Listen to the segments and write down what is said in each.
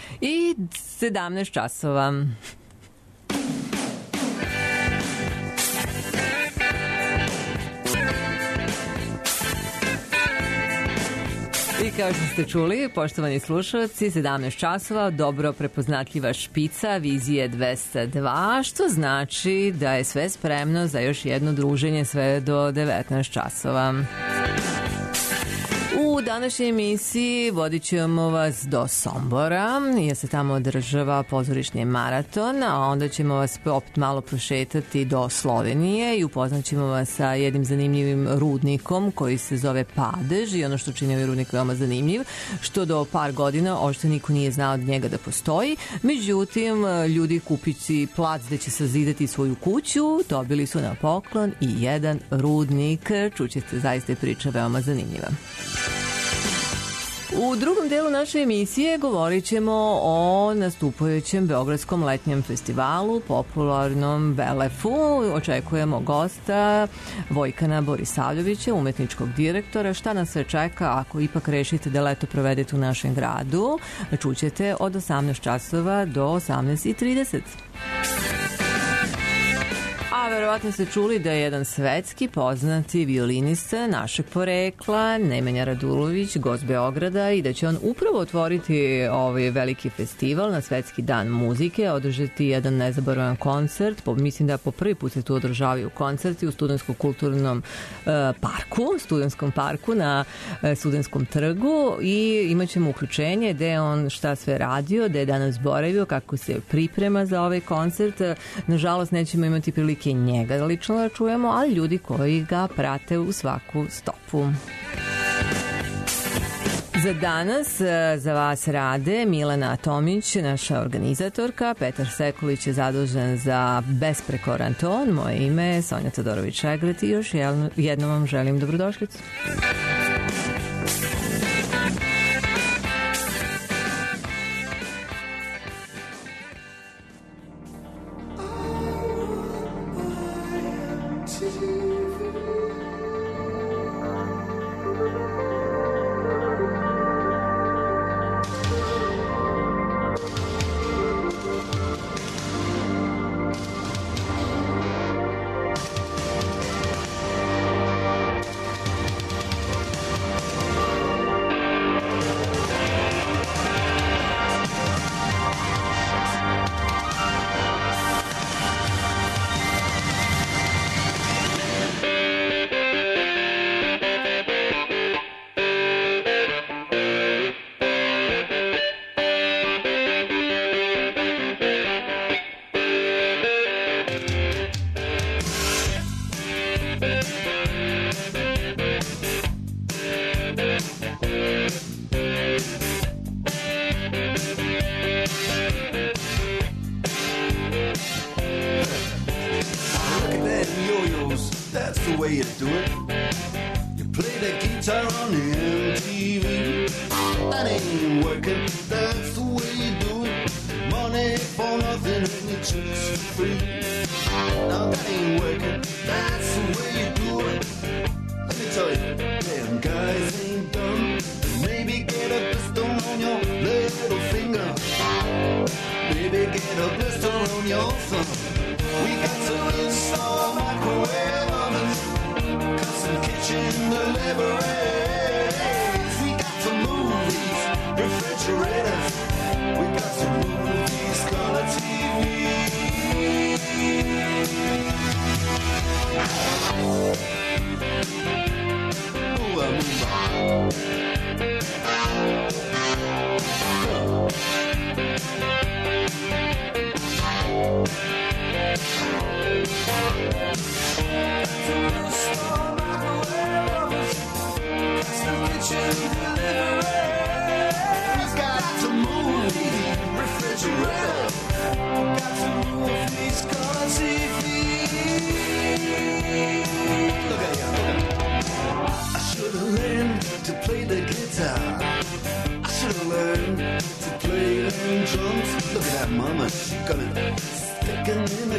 i 17 časova. I kao što ste čuli, poštovani slušalci, 17 časova, dobro prepoznatljiva špica, vizije 202, što znači da je sve spremno za još jedno druženje sve do 19 časova. U današnjoj emisiji vodit ćemo vas do Sombora, jer se tamo održava pozorišni maraton, a onda ćemo vas opet malo prošetati do Slovenije i upoznat ćemo vas sa jednim zanimljivim rudnikom koji se zove Padež i ono što čini ovaj rudnik veoma zanimljiv, što do par godina ošto niko nije znao od njega da postoji. Međutim, ljudi kupići plac gde će sazidati svoju kuću, dobili su na poklon i jedan rudnik. Čućete, zaista je priča veoma zanimljiva. U drugom delu naše emisije govorit ćemo o nastupajućem Beogradskom letnjem festivalu, popularnom Belefu. Očekujemo gosta Vojkana Borisavljevića, umetničkog direktora. Šta nas sve čeka ako ipak rešite da leto provedete u našem gradu? Čućete od 18 časova do 18:30. A verovatno ste čuli da je jedan svetski poznati violinista našeg porekla, Nemanja Radulović, gost Beograda, i da će on upravo otvoriti ovaj veliki festival na Svetski dan muzike, održati jedan nezaboravan koncert. Mislim da po prvi put se tu održavaju koncerti u Studentskom kulturnom Studentskom parku na Studentskom trgu, i imat ćemo uključenje gde je on šta sve radio, gde je danas boravio, kako se priprema za ovaj koncert. Nažalost, nećemo imati prilike njega lično da čujemo, ali ljudi koji ga prate u svaku stopu. Za danas za vas rade Milena Tomić, naša organizatorka, Petar Sekulić je zadužen za besprekoran ton, moje ime je Sonja Todorović-Šegret i još jednom vam želim dobrodošlicu.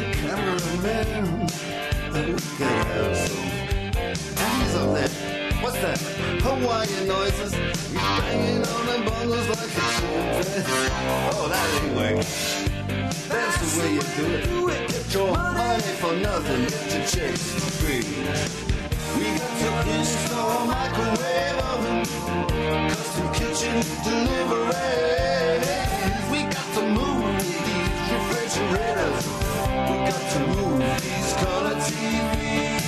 What's that Hawaiian noises. He's banging on them bongos like a chimpanzee. Oh, that ain't working. That's the way you do it. Get your money for nothing, get your chicks for free. We got to install a microwave oven, custom kitchen deliveries. We got to move these refrigerators. We got to move these color TVs.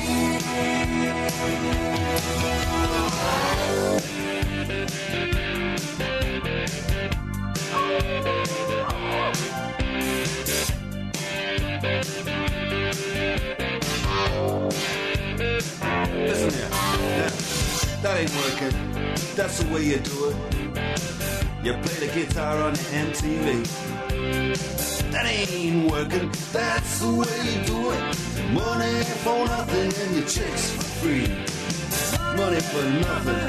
Listen here, that ain't working. That's the way you do it. You play the guitar on the MTV. That ain't working. That's the way you do it. Money for nothing and your chicks for free. Money for nothing.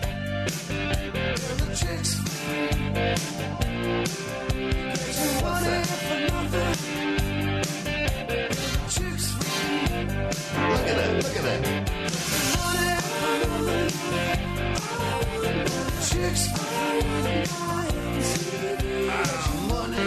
The chicks for free. Money for nothing. Chicks for free. Look at that, look at that. Money for nothing. Chicks for free. Money.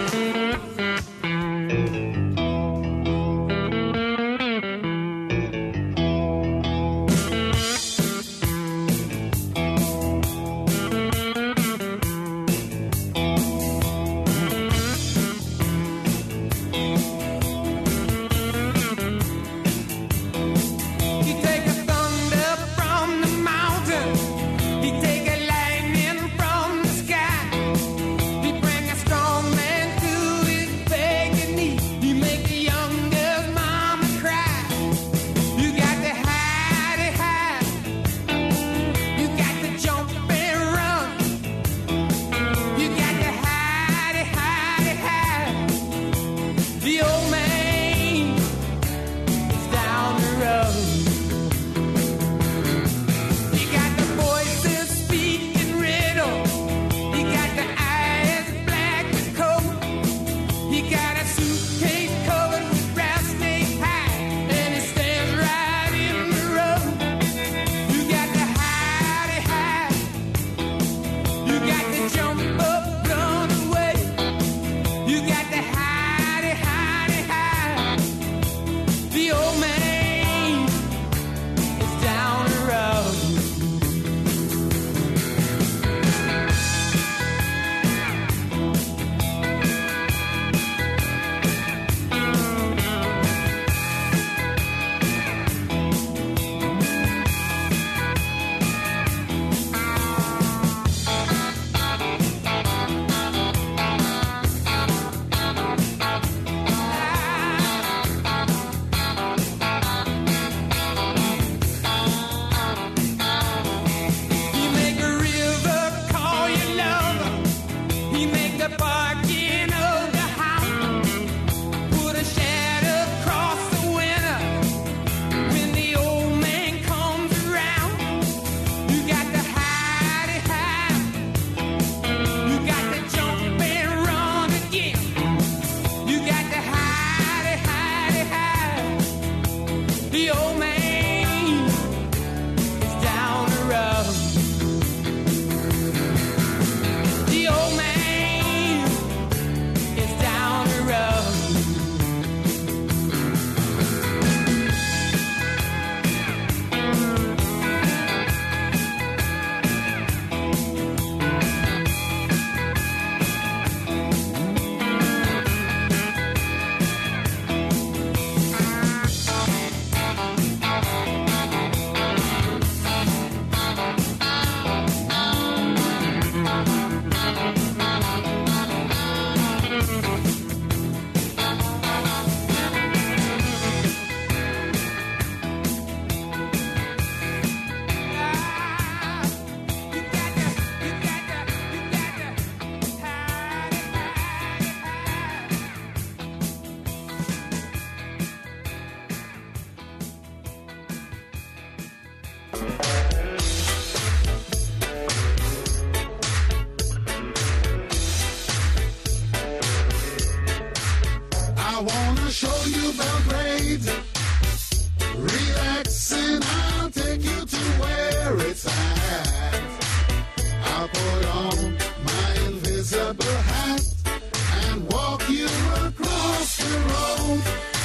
Relax and I'll take you to where it's it's at. I'll put on my invisible hat and walk you across the road.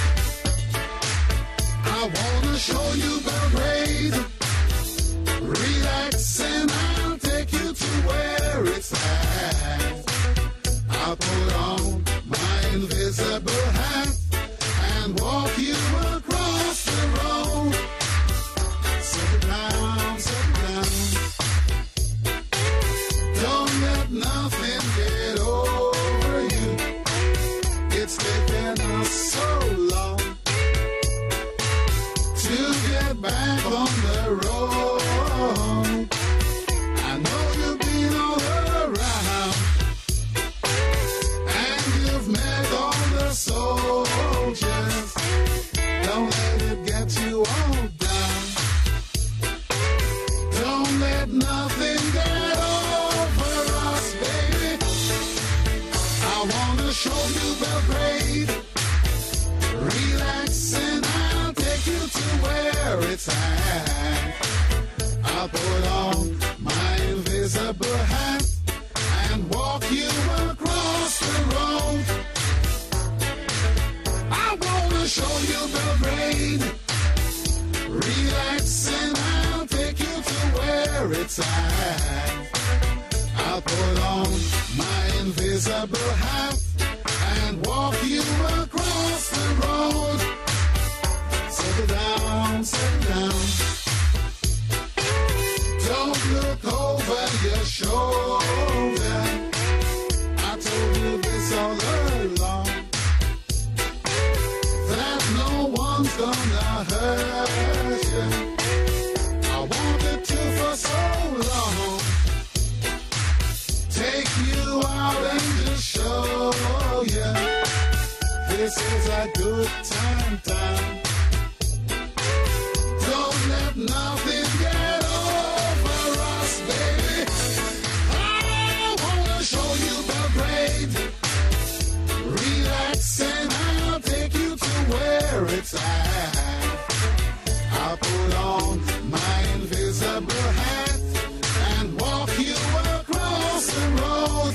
I wanna show you Belgrade. Relax and I'll take you to where it's at. I'll put on my invisible hat and walk you across the road. Settle down, settle down. Don't let nothing get over you. It's taken us so long to get back on the road. I know you've been all around and you've met all the soldiers. Don't let it get you all down. Don't let nothing get over us, baby. I wanna show you Belgrade. Relax and I'll take you to where it's at. I'll put on my invisible hat and walk you across the road. I wanna show you Belgrade. Relax and I'll take you to where it's at. I'll put on my invisible hat and walk you across the road. Settle down, settle down. Don't look over your shoulder. I told you this all along, that no one's gonna hurt you. I wanted to for so long. Take you out and just show you this is a good time. Don't let nothing get over us, baby. I wanna show you Belgrade. Relax and I'll take you to where it's at. I'll put on my invisible hat and walk you across the road.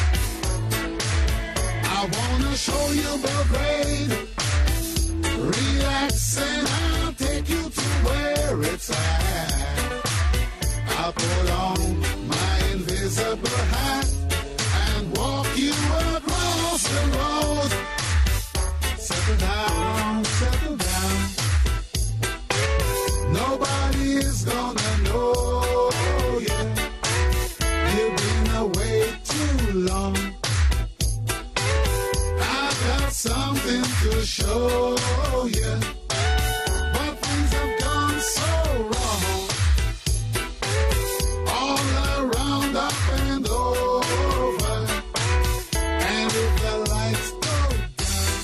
I wanna show you Belgrade. Relax and I'll take you to where it's at. I'll put on my invisible hat and walk you across the road. Settle down, settle down. Nobody is gonna know you. You've been away too long. I've got something to show you. But things have gone so wrong. All around, up and over. And if the lights go down,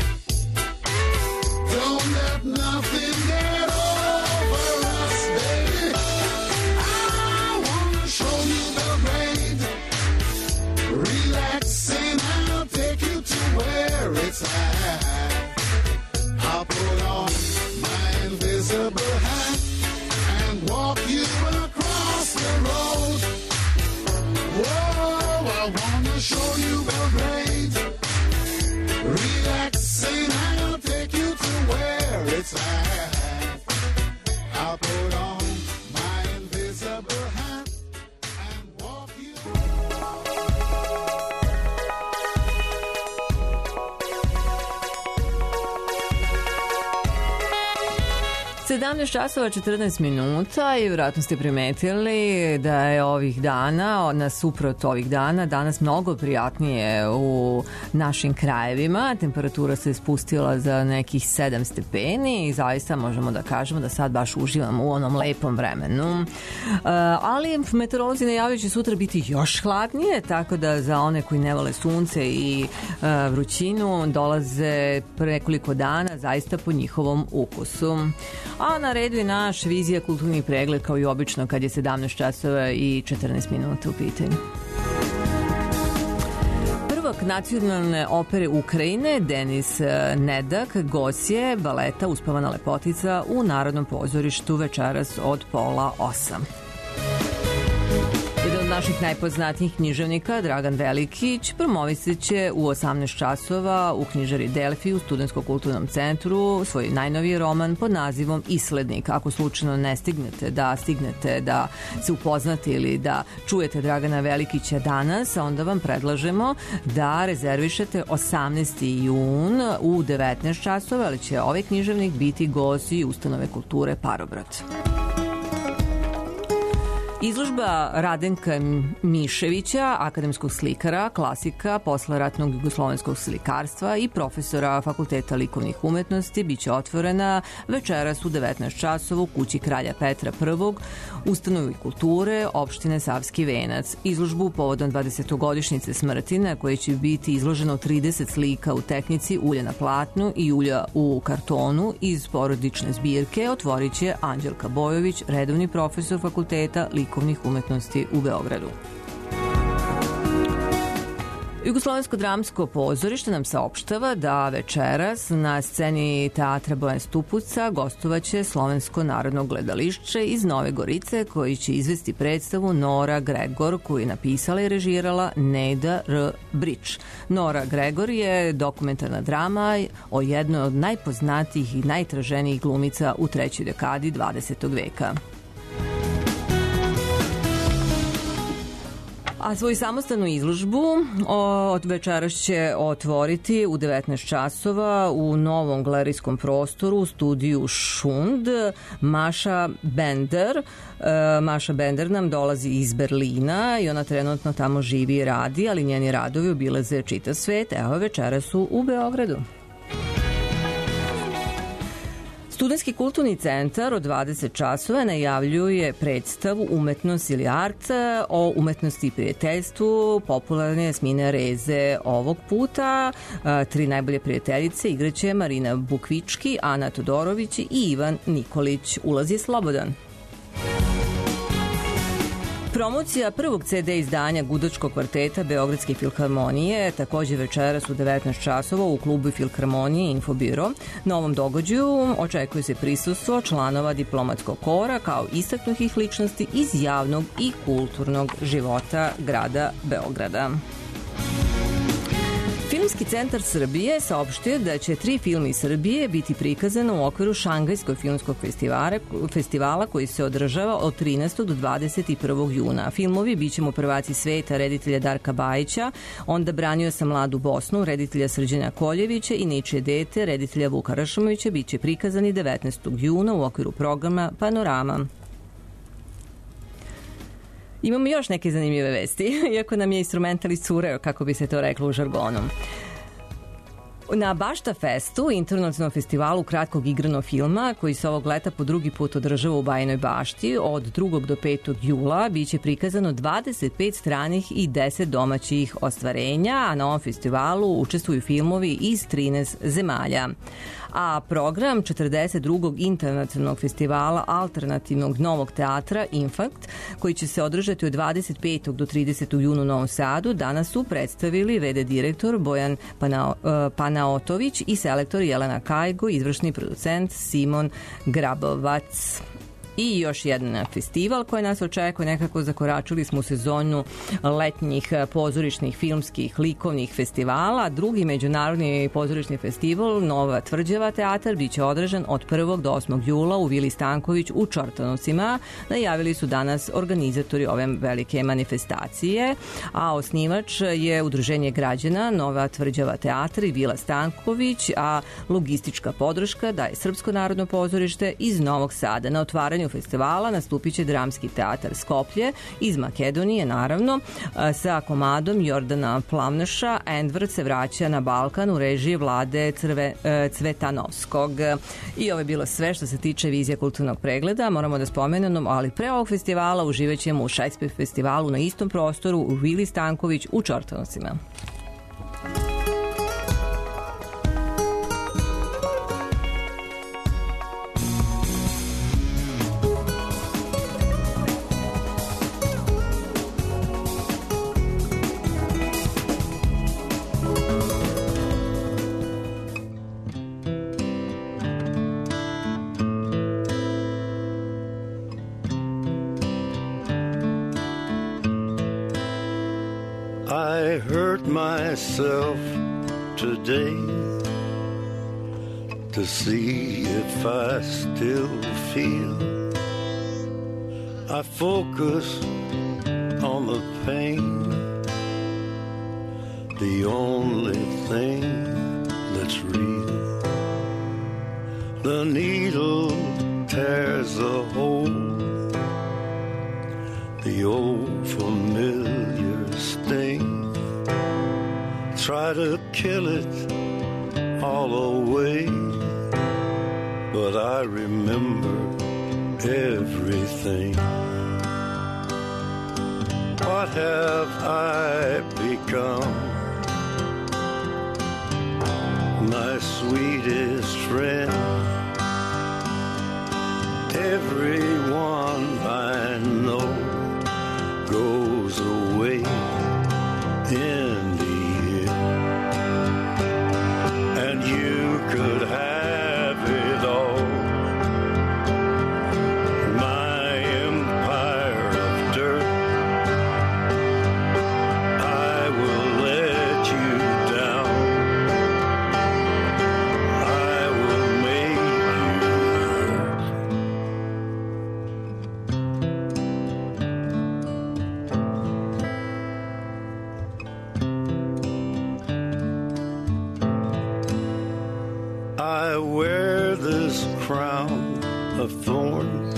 don't let nothing get over us, baby. I wanna show you Belgrade. Relax and I'll take you to where it's at. I'll put on my invisible hat and walk you across the road. Whoa, I wanna show you Belgrade. Relax and I'll take you to where it's at. I'll put on my invisible hat and walk you. 17 časova 14 minuta i vjerojatno ste primetili da je ovih dana, nasuprot ovih dana, danas mnogo prijatnije u našim krajevima. Temperatura se spustila za nekih 7 stepeni i zaista možemo da kažemo da sad baš uživamo u onom lepom vremenu. Ali meteorolozi najavljaju će sutra biti još hladnije, tako da za one koji ne vole sunce i vrućinu dolaze nekoliko dana zaista po njihovom ukusu. A na redu je naš Vizija kulturni pregled kao i obično kad je 17 časova i 14 minuta u pitanju. Prvak nacionalne opere Ukrajine Denis Nedak gost je baleta Uspavana lepotica u Narodnom pozorištu večeras od 7:30. naših najpoznatijih književnika, Dragan Velikić, promovisat će u 18 časova u knjižari Delfi u Studentsko-kulturnom centru svoj najnoviji roman pod nazivom Islednik. Ako slučajno ne stignete da se upoznate ili da čujete Dragana Velikića danas, onda vam predlažemo da rezervišete 18. jun u 19 časova, ali će ovaj književnik biti gost i Ustanove kulture Parobrod. Izložba Radenka Miševića, akademskog slikara, klasika posleratnog jugoslovenskog slikarstva i profesora Fakulteta likovnih umetnosti, biće otvorena večeras u 19 časova u kući Kralja Petra I, Ustanovi kulture, opštine Savski Venac. Izložbu povodom 20-godišnjice smrti, na kojoj će biti izloženo 30 slika u tehnici ulja na platnu i ulja u kartonu iz porodične zbirke, otvorit će Anđelka Bojović, redovni profesor Fakulteta likovnih umetnosti u Beogradu. Jugoslovensko dramsko pozorište nam saopštava da večeras na sceni Teatra Bojan Stupuca gostovaće Slovensko narodno gledališće iz Nove Gorice, koji će izvesti predstavu Nora Gregor, koju je napisala i režirala Neda R. Brič. Nora Gregor je dokumentarna drama o jednoj od najpoznatijih i najtraženijih glumica u trećoj dekadi 20. veka. A svoju samostalnu izložbu od večeras će otvoriti u 19 časova u novom galerijskom prostoru u studiju Šund Maša Bender. Maša Bender nam dolazi iz Berlina i ona trenutno tamo živi i radi, ali njeni radovi obilaze čitav svet. Evo, večeras su u Beogradu. Studentski kulturni centar od 20 časova najavljuje predstavu Umetnost ili art o umetnosti i prijateljstvu popularne Jasmine Reze. Ovog puta tri najbolje prijateljice igraće Marina Bukvički, Ana Todorović i Ivan Nikolić. Ulaz je slobodan. Promocija prvog CD izdanja Gudačkog kvarteta Beogradske filharmonije takođe večeras u 19 časova u klubu Filharmonije Infobiro. Na ovom događaju očekuje se prisustvo članova diplomatskog kora kao istaknutih ličnosti iz javnog i kulturnog života grada Beograda. Filmski centar Srbije saopštio da će 3 filma iz Srbije biti prikazano u okviru Šangajskog filmskog festivala koji se održava od 13. do 21. juna. Filmovi bićemo prvaci sveta reditelja Darka Bajića, Onda branio sam mladu Bosnu reditelja Srđana Koljevića i Ničije dete reditelja Vuka Rašomovića biće prikazani 19. juna u okviru programa Panorama. Imamo još neke zanimljive vesti, iako nam je instrumental iscureo, kako bi se to reklo u žargonu. Na Bašta Festu, internacionalnom festivalu kratkog igranog filma, koji se ovog leta po drugi put održava u Bajinoj Bašti, od 2. do 5. jula biće prikazano 25 stranih i 10 domaćih ostvarenja, a na ovom festivalu učestvuju filmovi iz 13 zemalja. A program 42. internacionalnog festivala alternativnog novog teatra Infakt, koji će se održati od 25. do 30. juna u Novom Sadu, danas su predstavili v.d. direktor Bojan Panaotović i selektor Jelena Kajgo, izvršni producent Simon Grabovac. I još jedan festival koji nas očekuje, nekako zakoračili smo u sezonu letnjih pozorišnih, filmskih, likovnih festivala. Drugi međunarodni pozorišni festival Nova Tvrđava teatar biće održan od 1. do 8. jula u Vili Stanković u Čortanovcima. Najavili su danas organizatori ove velike manifestacije, a osnivač je Udruženje građana Nova Tvrđava teatar i Vila Stanković, a logistička podrška daje Srpsko narodno pozorište iz Novog Sada. Na otvaranju festivala nastupit će Dramski teatar Skoplje iz Makedonije, naravno, sa komadom Jordana Plavneša. Endvard se vraća na Balkan u režiji Vlade Cvetanovskog. I ovo je bilo sve što se tiče vizija kulturnog pregleda. Moramo da spomenemo, ali pre ovog festivala uživaćemo u Šajspeh festivalu na istom prostoru u Vili Stanković u Čortanovcima. hurt myself today to see if I still feel. I focus on the pain, the only thing that's real. The needle tears a hole, the old familiar sting. Try to kill it all away, but I remember everything. What have I become? My sweetest friend. Everyone I know goes away in the end, and you could have it all. My empire of dirt, I will let you down. I will make you hurt. I wear this crown of thorns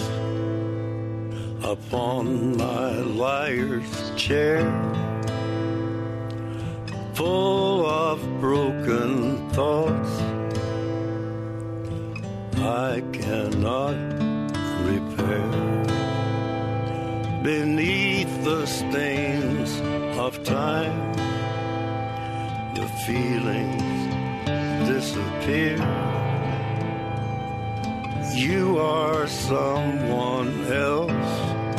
upon my liar's chair, full of broken thoughts I cannot repair. Beneath the stains of time, the feelings disappear. You are someone else.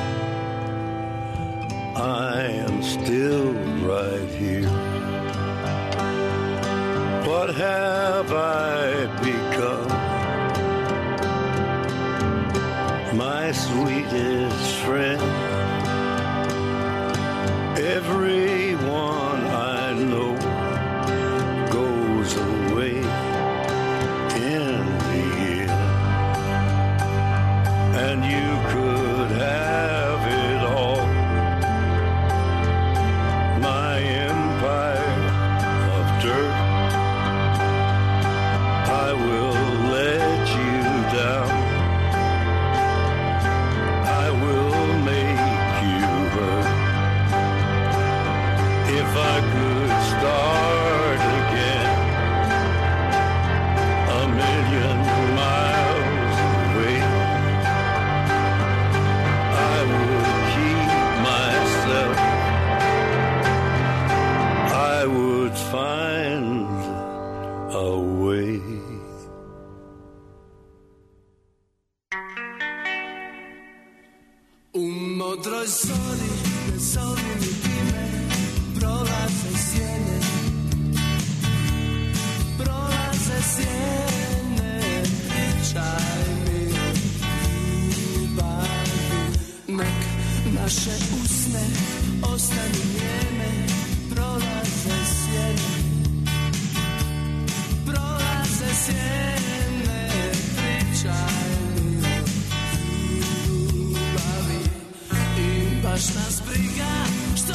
I am still right here. What have I become? My sweetest friend. Everyone I know goes away in the end, and you could have it all. My empire of dirt, I will let you down. I will make you hurt. If I could start again, a million miles away, I would keep myself. I would find a way. U modroj zori, ne zovi niti me, prolaze sjene, prolaze sjene, pričaj mi o ljubavi. Nek naše usne ostanu njeme, prolaze sjene, prolaze sjene, pričaj mi o ljubavi. I baš nas briga što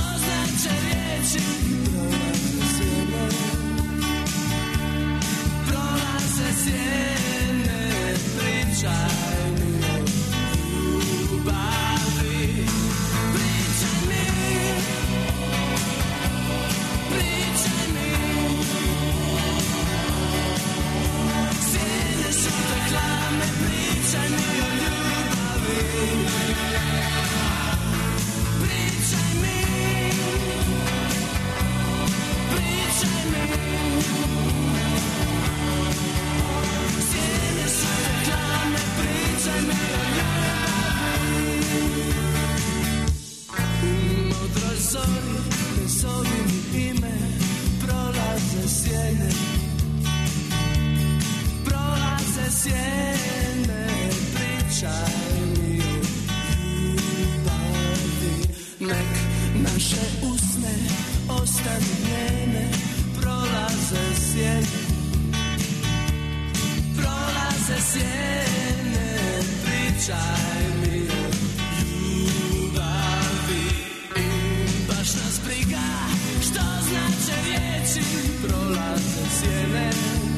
prolaze sjene, pričaj mi o ljubavi. Baš nas briga što znače riječi, prolaze sjene,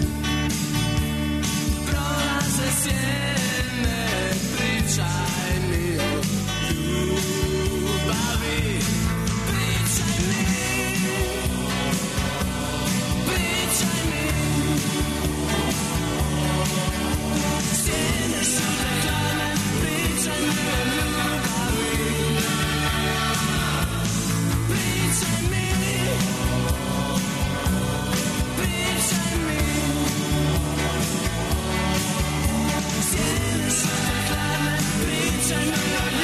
pričaj mi o ljubavi. Pričaj mi, pričaj mi. Sjene su rekane, pričaj mi o ljubavi. Pričaj mi, pričaj mi. Sjene su rekane, pričaj mi o ljubavi.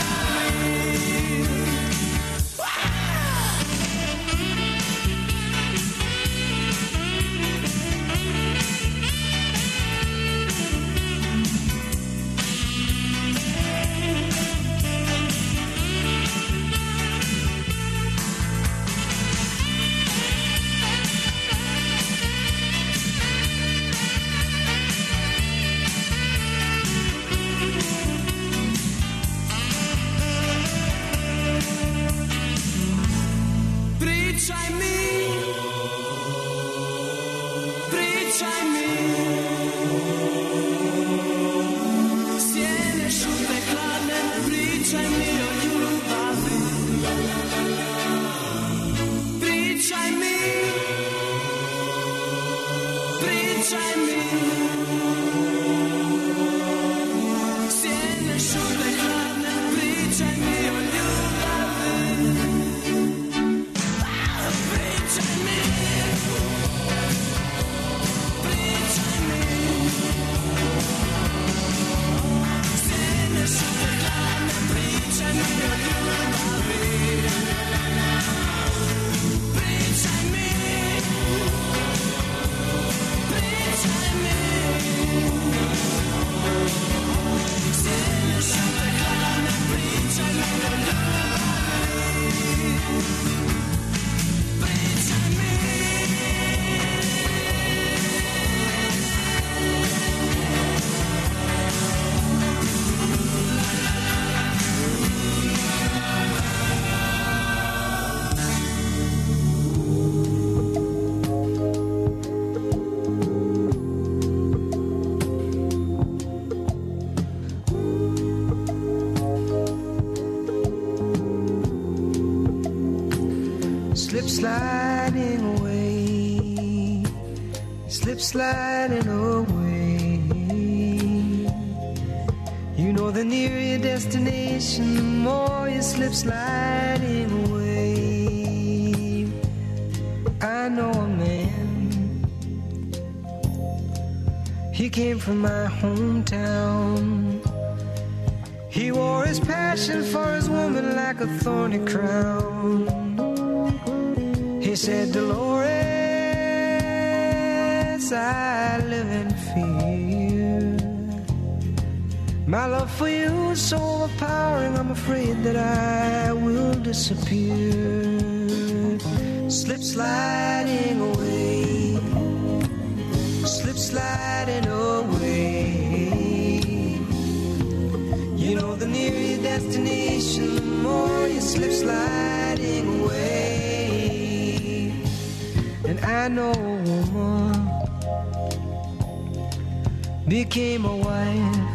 Sliding away. You know the nearer your destination, the more you slip sliding away. I know a man, he came from my hometown. He wore his passion for his woman like a thorny crown. He said, Dolores, I live in fear. My love for you is so overpowering, I'm afraid that I will disappear. Slip sliding away, slip sliding away. You know the nearer your destination, the more you slip sliding away. And I know a woman became a wife.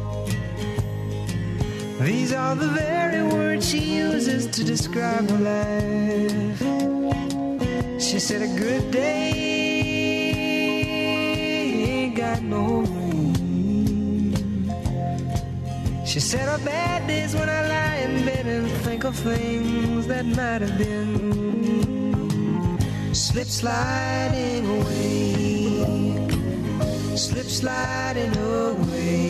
These are the very words she uses to describe her life. She said a good day ain't got no rain. She said a bad day's when I lie in bed and think of things that might have been. Slip sliding away, slip sliding away.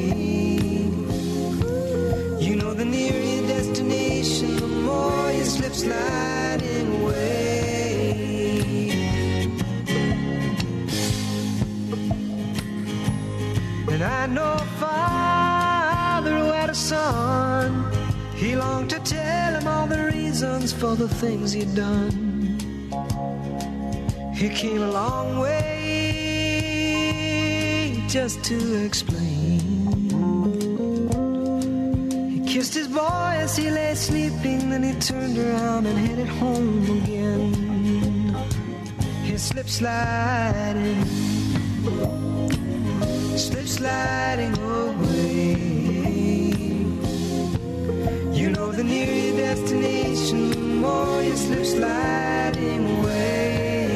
You know the nearer your destination, the more you slip sliding away. And I know a father who had a son. He longed to tell him all the reasons for the things he'd done. He came a long way just to explain. He kissed his boy as he lay sleeping, then he turned around and headed home again. He slip sliding away. You know the nearer your destination, the more you slip sliding away.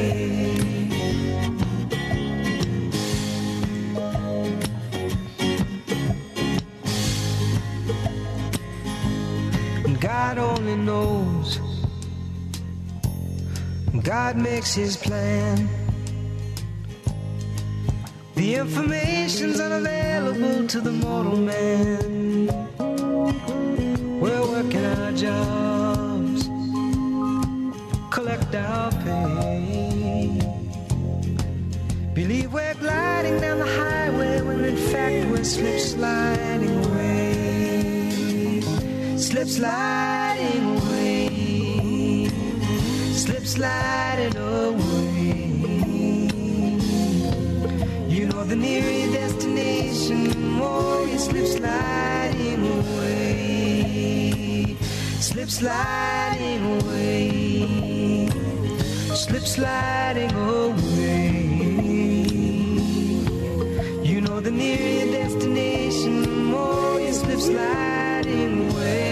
God only knows. God makes his plan. The information's unavailable to the mortal man. We're working our jobs, collect our pay. Believe we're gliding down the highway when in fact we're slip sliding away. Slip sliding away. Slip sliding away. You know the nearer your destination, the more you slip sliding away. Slip sliding away. Slip sliding away. You know the nearer your destination, the more you slip sliding away.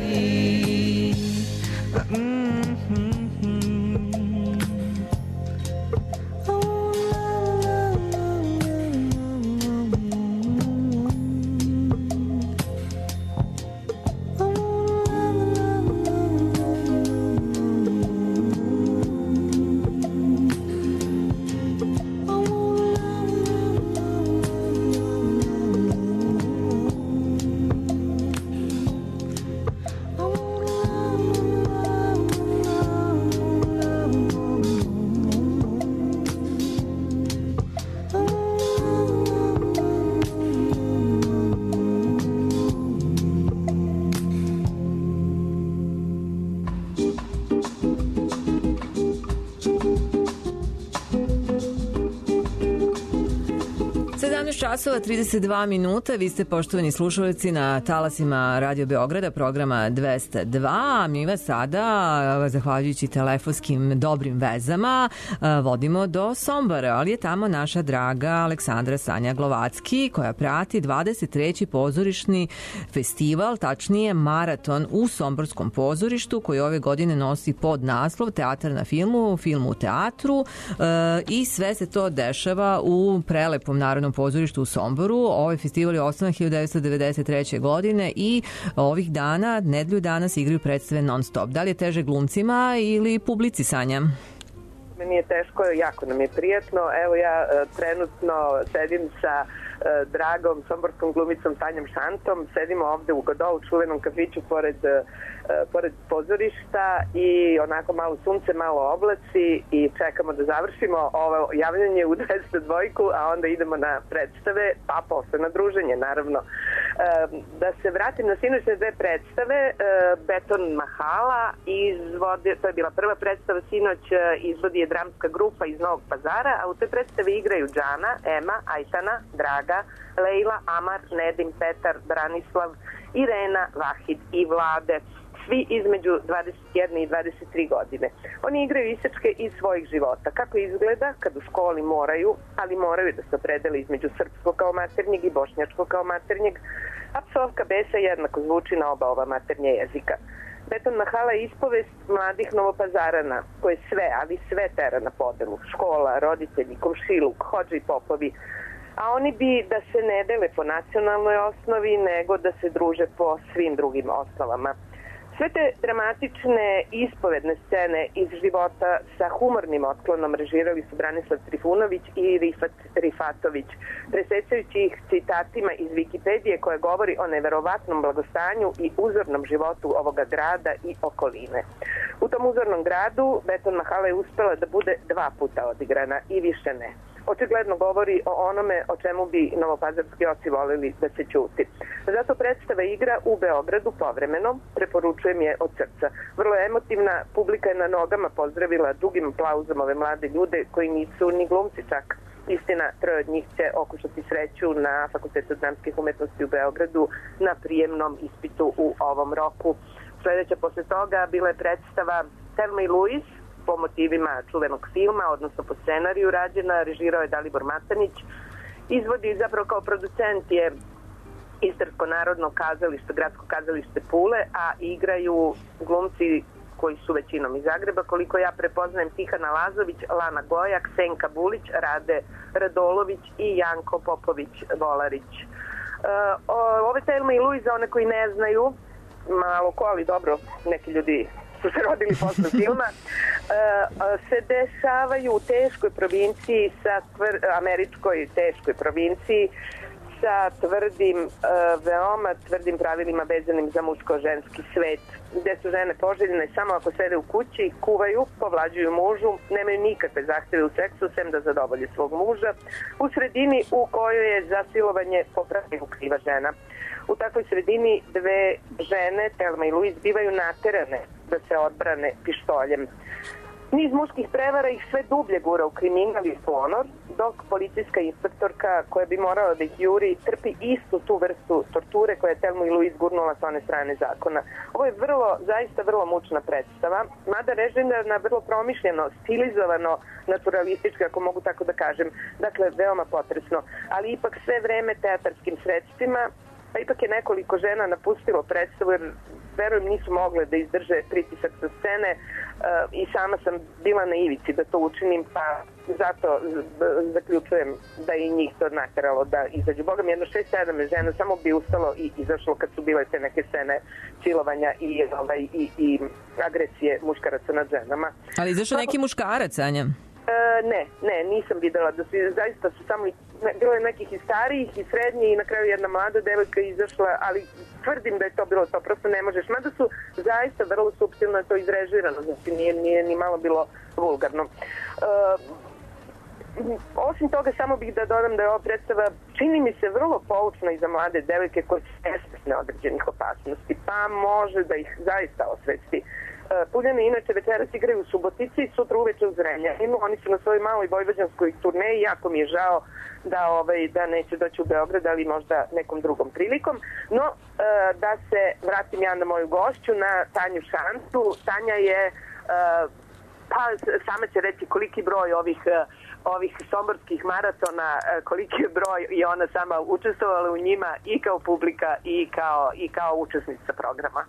Časova 32 minuta, vi ste poštovani slušalici na talasima Radio Beograda, programa 202. Mi vas sada, zahvaljujući telefonskim dobrim vezama, vodimo do Sombora, ali je tamo naša draga Aleksandra Sanja Glovacki, koja prati 23. pozorišni festival, tačnije maraton u Somborskom pozorištu, koji ove godine nosi pod naslov Teatar na filmu, film u teatru, i sve se to dešava u prelepom Narodnom pozorištu u Somboru. Ovaj festival je osnovan 1993. godine i ovih dana, nedelju dana se igraju predstave non stop. Da li je teže glumcima ili publici, Sanja? Meni je teško, jako nam je prijatno. Evo ja trenutno sedim sa dragom somborskom glumicom Tanjom Šantom. Sedimo ovde u Godou, čuvenom kafiću pored pozorišta i onako malo sunce, malo oblaci i čekamo da završimo ovo javljanje u 202, a onda idemo na predstave, pa posle na druženje, naravno. Da se vratim na sinoćne dve predstave, Beton Mahala izvodi, to je bila prva predstava sinoć, izvodi je dramska grupa iz Novog Pazara, a u te predstave igraju Džana, Ema, Ajtana, Draga, Lejla, Amar, Nedim, Petar, Branislav, Irena, Vahid i Vlade. Svi između 21 i 23 godine. Oni igraju isečke iz svojih života. Kako izgleda kad u školi moraju, ali moraju da se opredele između srpskog kao maternjeg i bošnjačkog kao maternjeg, a psovka besa jednako zvuči na oba ova maternje jezika. Beton Mahala je ispovest mladih Novopazarana, koje sve, ali sve tera na podelu. Škola, roditelji, komšiluk, hodže i popovi. A oni bi da se ne dele po nacionalnoj osnovi, nego da se druže po svim drugim osnovama. Sve te dramatične ispovedne scene iz života sa humornim otklonom režirali su Branislav Trifunović i Rifat Rifatović, presecajući ih citatima iz Wikipedije koja govori o neverovatnom blagostanju i uzornom životu ovoga grada i okoline. U tom uzornom gradu Beton Mahala je uspela da bude 2 puta odigrana i više ne. očigledno govori o onome o čemu bi novopazarski oci voleli da se ćuti. Zato predstava igra u Beogradu povremeno, preporučujem je od srca. Vrlo emotivna, publika je na nogama pozdravila dugim aplauzom ove mlade ljude koji nisu ni glumci čak. Istina, 3 od njih će okušati sreću na Fakultetu dramskih umetnosti u Beogradu na prijemnom ispitu u ovom roku. Sledeća posle toga bila je predstava Thelma i Louise po motivima čuvenog filma, odnosno po scenariju rađena, režirao je Dalibor Matanić. Izvodi zapravo kao producent je Istarsko narodno kazalište, gradsko kazalište Pule, a igraju glumci koji su većinom iz Zagreba, koliko ja prepoznajem Tihana Lazović, Lana Gojak, Senka Bulić, Rade Radolović i Janko Popović-Volarić. Ove Thelma i Louise, za one koji ne znaju, malo ko, ali dobro, neki ljudi su se rodili posle filma, se dešavaju u teškoj provinciji, američkoj teškoj provinciji, sa veoma tvrdim pravilima vezanim za muško-ženski svet, gde su žene poželjene samo ako sede u kući, kuvaju, povlađuju mužu, nemaju nikakve zahteve u seksu, sem da zadovolje svog muža, u sredini u kojoj je za silovanje po pravilu kriva žena. U takvoj sredini 2 žene, Thelma i Louise, bivaju naterane da se odbrane pištoljem. Niz muških prevara ih sve dublje gura u kriminal i ponor, dok policijska inspektorka koja bi morala da ih juri trpi istu tu vrstu torture koja je Thelmu i Louise gurnula sa one strane zakona. Ovo je zaista vrlo mučna predstava, mada režirana vrlo promišljeno, stilizovano, naturalistički, ako mogu tako da kažem. Dakle, veoma potresno, ali ipak sve vreme teatarskim sredstvima, pa ipak je nekoliko žena napustilo predstavu jer verujem nisu mogle da izdrže pritisak sa scene i sama sam bila na ivici da to učinim, pa zato zaključujem da i njih to nateralo da izađu. Boga mi, jedno 6-7 žena samo bi ustalo i izašlo kad su bile te neke scene silovanja i agresije muškaraca nad ženama. Ali izašao neki muškarac, Anja? Ne, nisam videla da su, zaista su samo, bilo je nekih i starijih i srednjih i na kraju jedna mlada devojka izašla, ali tvrdim da je to bilo to, prosto ne možeš, mada su zaista vrlo suptilno to izrežirano, znači nije ni malo bilo vulgarno. Osim toga, samo bih da dodam da je ova predstava, čini mi se, vrlo poučna i za mlade devojke koje su svesne određenih opasnosti, pa može da ih zaista osvesti. Puljane inače večeras igraju u Subotici i sutra uveče u Zrenjaninu. Oni su na svojoj maloj vojvođanskoj turneji. Jako mi je žao da neće doći u Beograd, ali možda nekom drugom prilikom. No, da se vratim ja na moju gošću, na Tanju Šantu. Tanja je, pa sama će reći koliki broj ovih somborskih maratona, koliki je broj i ona sama učestvovala u njima i kao publika i kao učesnica programa.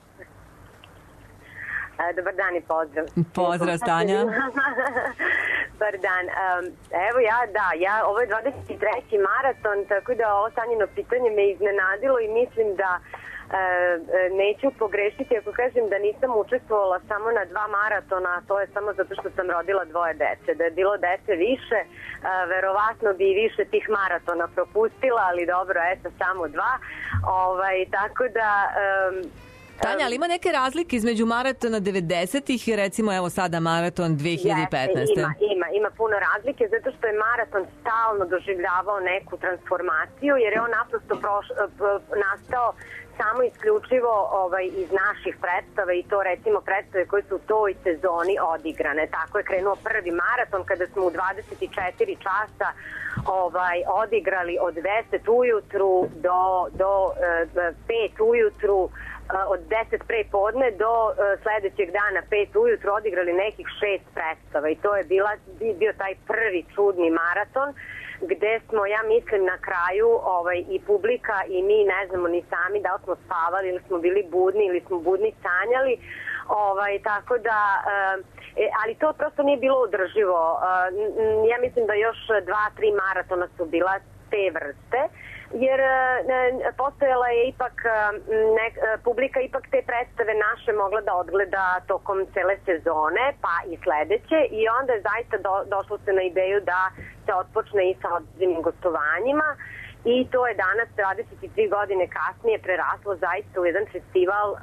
Dobar dan i pozdrav. Pozdrav, Tanja. Dobar dan. Evo ovo je 23. maraton, tako da ovo Tanjino pitanje me iznenadilo i mislim da neću pogrešiti ako kažem da nisam učestvovala samo na 2 maratona, a to je samo zato što sam rodila 2 dece. Da je bilo dece više, verovatno bi i više tih maratona propustila, ali dobro, eto, samo 2. Tako da... Tanja, ali ima neke razlike između maratona 90-ih i recimo evo sada maraton 2015. Ima puno razlike zato što je maraton stalno doživljavao neku transformaciju jer je on naprosto nastao samo isključivo iz naših predstava i to recimo predstave koje su u toj sezoni odigrane. Tako je krenuo prvi maraton kada smo u 24 časa odigrali od 10 ujutru do 5 ujutru, od 10 pre podne do sledećeg dana 5 ujutru odigrali nekih 6 predstava i to je bio taj prvi čudni maraton gde smo, ja mislim, na kraju i publika i mi ne znamo ni sami da li smo spavali ili smo bili budni ili smo budni sanjali, tako da ali to prosto nije bilo održivo. Ja mislim da još 2-3 maratona su bila te vrste jer postojala je ipak publika ipak te predstave naše mogla da odgleda tokom cele sezone pa i sledeće i onda je zaista došlo se na ideju da se otpočne i sa određenim gostovanjima i to je danas 23 godine kasnije preraslo zaista u jedan festival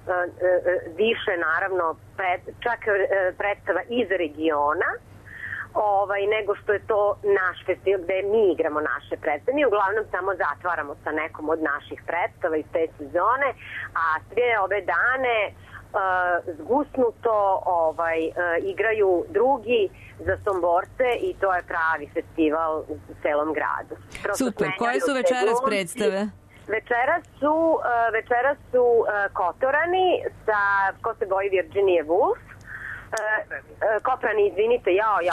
više naravno čak predstava iz regiona nego što je to naš festival gde mi igramo naše predstave. Mi uglavnom samo zatvaramo sa nekom od naših predstava iz te sezone, a sve ove dane zgusnuto igraju drugi za Somborce i to je pravi festival u celom gradu. Super, koje su večeras predstave? Večeras su Kotorani sa Ko se boji Virginia Woolf, Koprani, izvinite,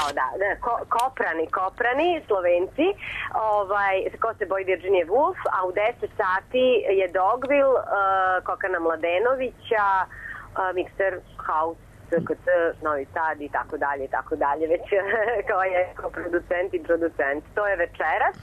Koprani, Slovenci, Ko se boji Virginia Woolf, a u 10 sati je Dogville, Kokana Mladenovića, Mixer House, CKT, Novi Sad i tako dalje, već kao producent i producent. To je večeras.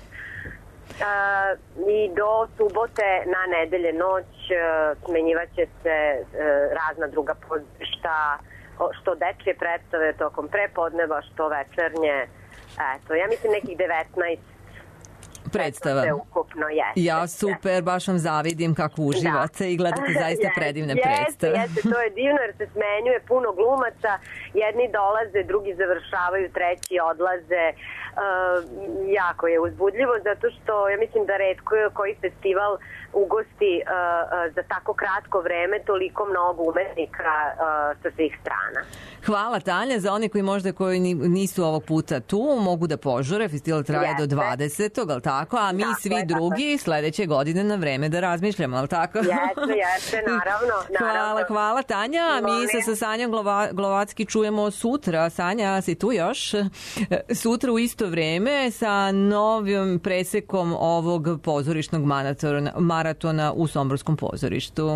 I do subote na nedelje noć smenjivaće se razna druga pozorišta, što dečje predstave tokom prepodneva, što večernje. Eto, ja mislim nekih 19 predstava. Ukupno, jeste. Ja, super, baš vam zavidim kako uživate i gledate zaista predivne predstave. Jeste, to je divno jer se smenjuje puno glumaca, jedni dolaze, drugi završavaju, treći odlaze. Jako je uzbudljivo zato što ja mislim da retko koji festival ugosti za tako kratko vreme toliko mnogo umetnika sa svih strana. Hvala Tanja, za one koji nisu ovog puta tu, mogu da požure, festival traje do 20. ali tako, a mi svi drugi sledeće godine na vreme da razmišljamo, ali tako? Jeste, naravno. Hvala Tanja, mi se sa Sanjom Glovacki čujemo sutra. Sanja, si tu još? Sutra u isto vreme sa novim presekom ovog pozorišnog maratona u Somborskom pozorištu.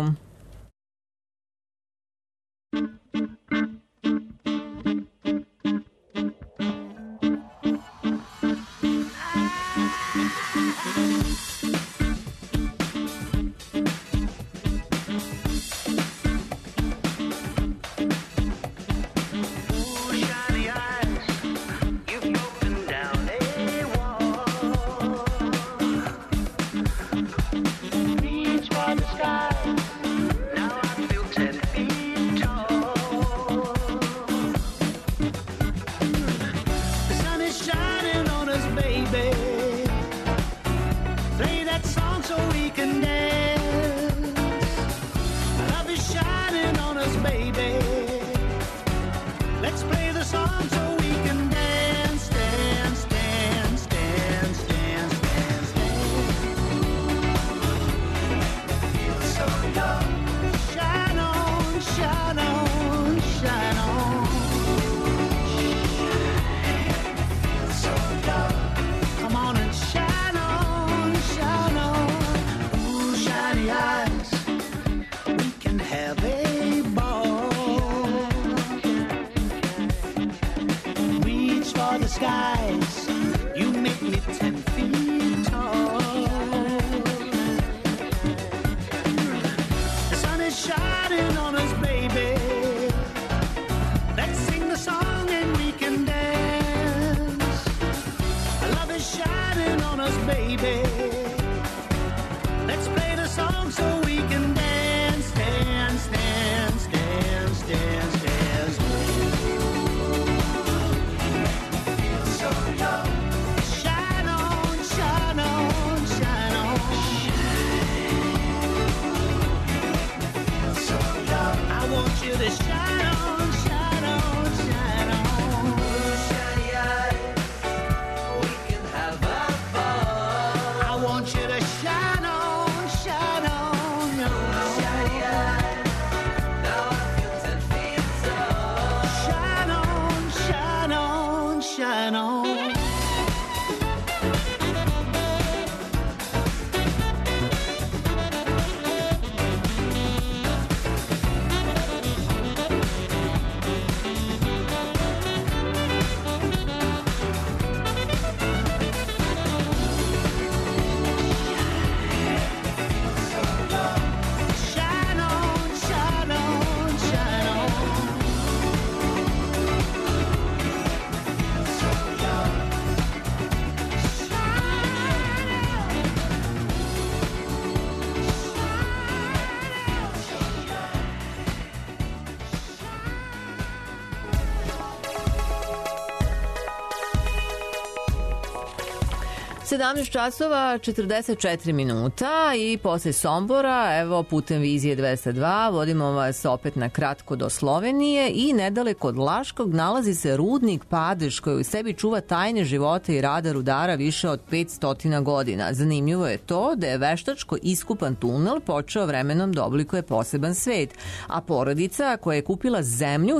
17 časova 44 minuta i posle Sombora, evo putem Vizije 202, vodimo vas opet na kratko do Slovenije i nedaleko od Laškog nalazi se rudnik Padež koji u sebi čuva tajne života i rada rudara više od 500 godina. Zanimljivo je to da je veštačko iskupan tunel počeo vremenom da oblikuje poseban svet, a porodica koja je kupila zemlju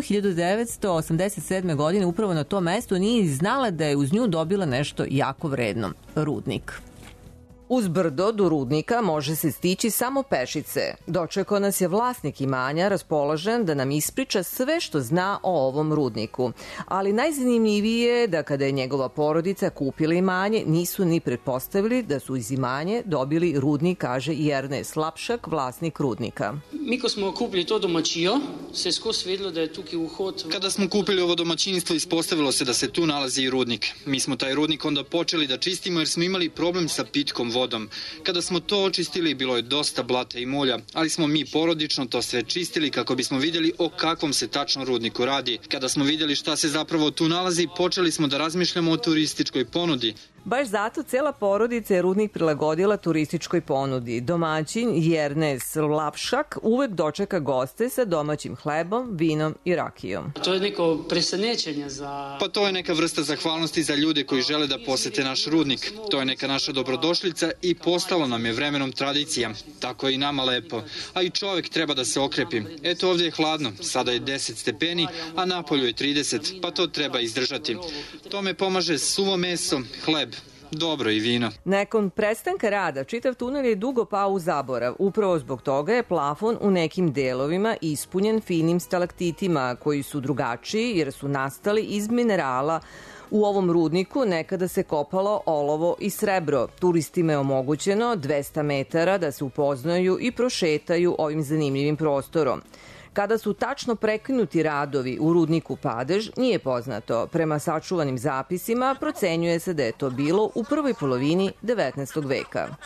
1987. godine upravo na tom mestu nije znala da je uz nju dobila nešto jako vredno. Rudnik. Uz brdo do rudnika može se stići samo pešice. Dočekao nas je vlasnik imanja raspoložen da nam ispriča sve što zna o ovom rudniku. Ali najzanimljivije je da kada je njegova porodica kupila imanje, nisu ni pretpostavili da su iz imanje dobili rudnik, kaže Jernej Slapšak, vlasnik rudnika. Mi ko smo kupili to domaćijo, se skos vedlo da je tukaj vhod. Kada smo kupili ovo domaćinstvo, ispostavilo se da se tu nalazi i rudnik. Mi smo taj rudnik onda počeli da čistimo jer smo imali problem sa pitkom vodom. Kada smo to očistili, bilo je dosta blata i mulja, ali smo mi porodično to sve čistili kako bismo vidjeli o kakvom se tačno rudniku radi. Kada smo vidjeli šta se zapravo tu nalazi, počeli smo da razmišljamo o turističkoj ponudi. Baš zato cela porodica je rudnik prilagodila turističkoj ponudi. Domaćin Jernej Slapšak uvek dočeka goste sa domaćim hlebom, vinom i rakijom. To je neko presenečenje za... Pa to je neka vrsta zahvalnosti za ljude koji žele da posete naš rudnik. To je neka naša dobrodošlica i postalo nam je vremenom tradicija. Tako je i nama lepo. A i čovek treba da se okrepi. Eto ovdje je hladno, sada je 10 stepeni, a napolju je 30, pa to treba izdržati. Tome pomaže suvo meso, hleb, dobro i vino. Nakon prestanka rada, čitav tunel je dugo pao u zaborav. Upravo zbog toga je plafon u nekim delovima ispunjen finim stalaktitima koji su drugačiji jer su nastali iz minerala. U ovom rudniku nekada se kopalo olovo i srebro. Turistima je omogućeno 200 metara da se upoznaju i prošetaju ovim zanimljivim prostorom. Kada su tačno prekinuti radovi u rudniku Padež, nije poznato. Prema sačuvanim zapisima procenjuje se da je to bilo u prvoj polovini 19. veka.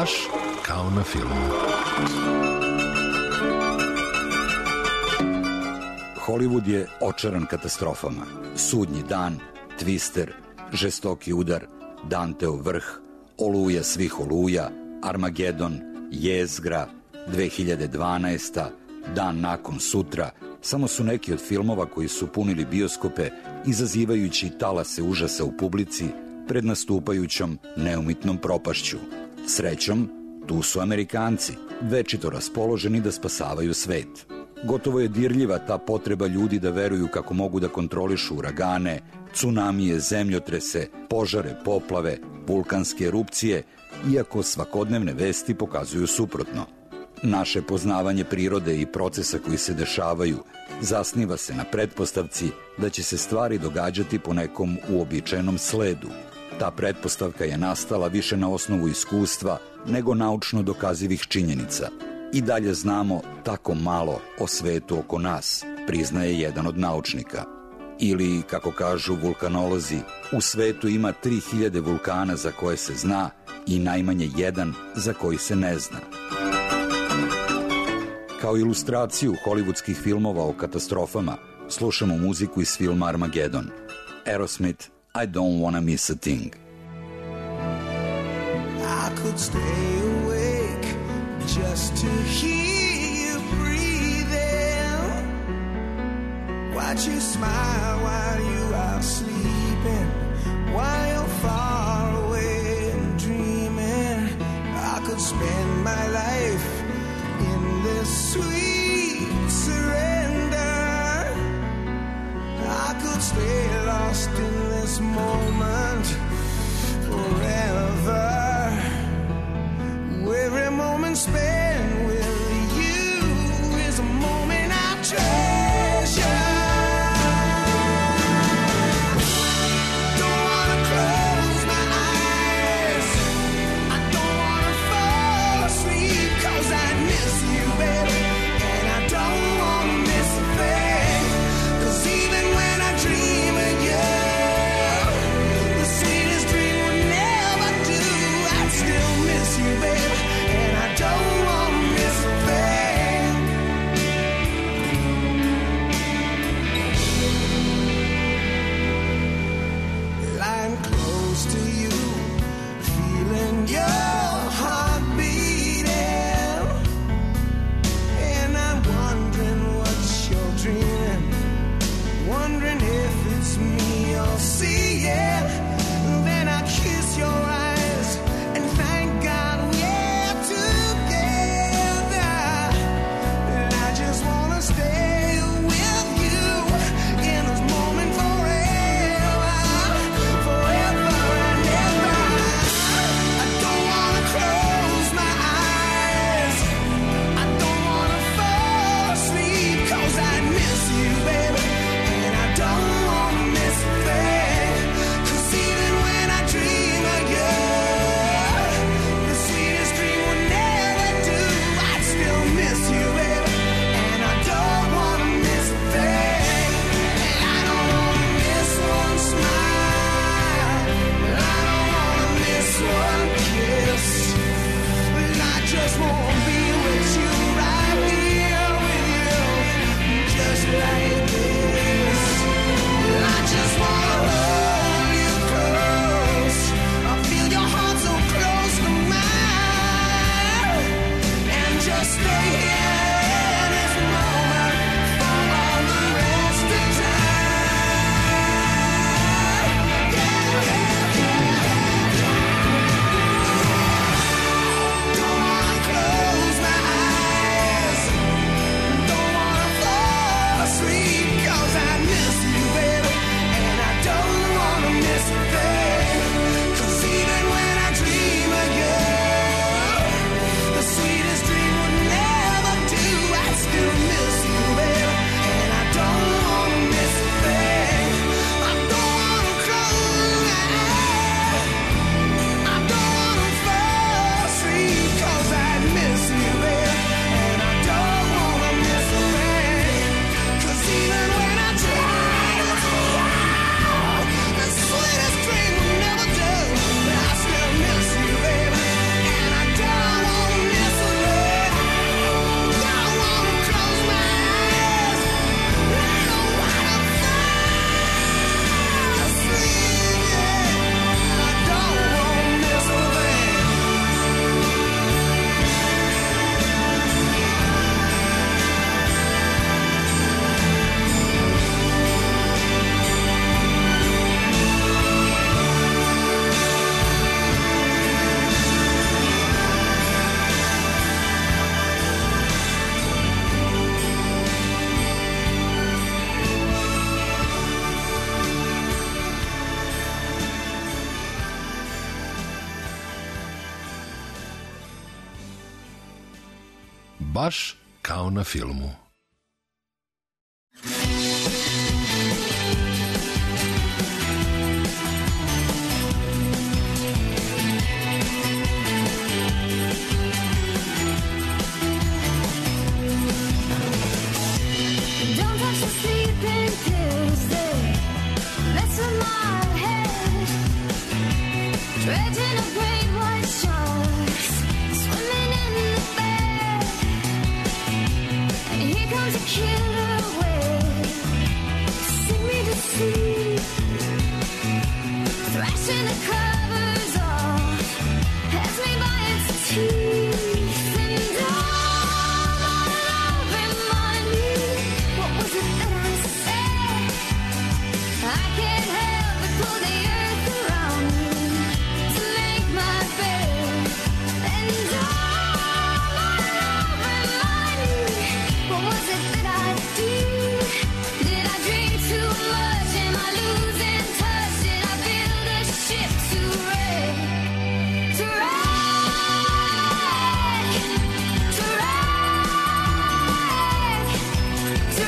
Baš kao na filmu. Hollywood je očaran katastrofama. Sudnji dan, Twister, Žestoki udar, Danteov vrh, Oluja svih oluja, Armagedon, Jezgra, 2012. Dan nakon sutra, samo su neki od filmova koji su punili bioskope, izazivajući talase užasa u publici pred nastupajućom neumitnom propašću. Srećom, tu su Amerikanci, večito raspoloženi da spasavaju svet. Gotovo je dirljiva ta potreba ljudi da veruju kako mogu da kontrolišu uragane, cunamije, zemljotrese, požare, poplave, vulkanske erupcije, iako svakodnevne vesti pokazuju suprotno. Naše poznavanje prirode i procesa koji se dešavaju zasniva se na pretpostavci da će se stvari događati po nekom uobičajenom sledu. Ta pretpostavka je nastala više na osnovu iskustva nego naučno dokazivih činjenica. I dalje znamo tako malo o svetu oko nas, priznaje jedan od naučnika. Ili, kako kažu vulkanolozi, u svetu ima 3000 vulkana za koje se zna i najmanje jedan za koji se ne zna. Kao ilustraciju hollywoodskih filmova o katastrofama slušamo muziku iz filma Armageddon. Aerosmith, I don't wanna miss a thing. I could stay awake just to hear you breathing, watch you smile while you are sleeping, while you're far away and dreaming. I could spend my life in this sweet surrender. I could stay lost in this moment forever. Every moment spent with you is a moment I treasure. Don't wanna close my eyes, I don't wanna fall asleep, 'cause I miss you, baby, and I don't wanna miss a thing. 'Cause even when I dream of you, the sweetest baš kao na filmu. Don't touch the sleeping pills, they mess with my head. Dredging up great white sharks, swimming in the bed. And here comes a killer whale, sing me to sleep. Thrashing the covers off, has me by its teeth. And oh, remind me, what was it that I said? I can't help but pull the earth around me to make my bed. And oh, remind me, what was it that I did? Did I drink too much? Am I losing touch? Did I build a ship to wreck? To wreck? To wreck? To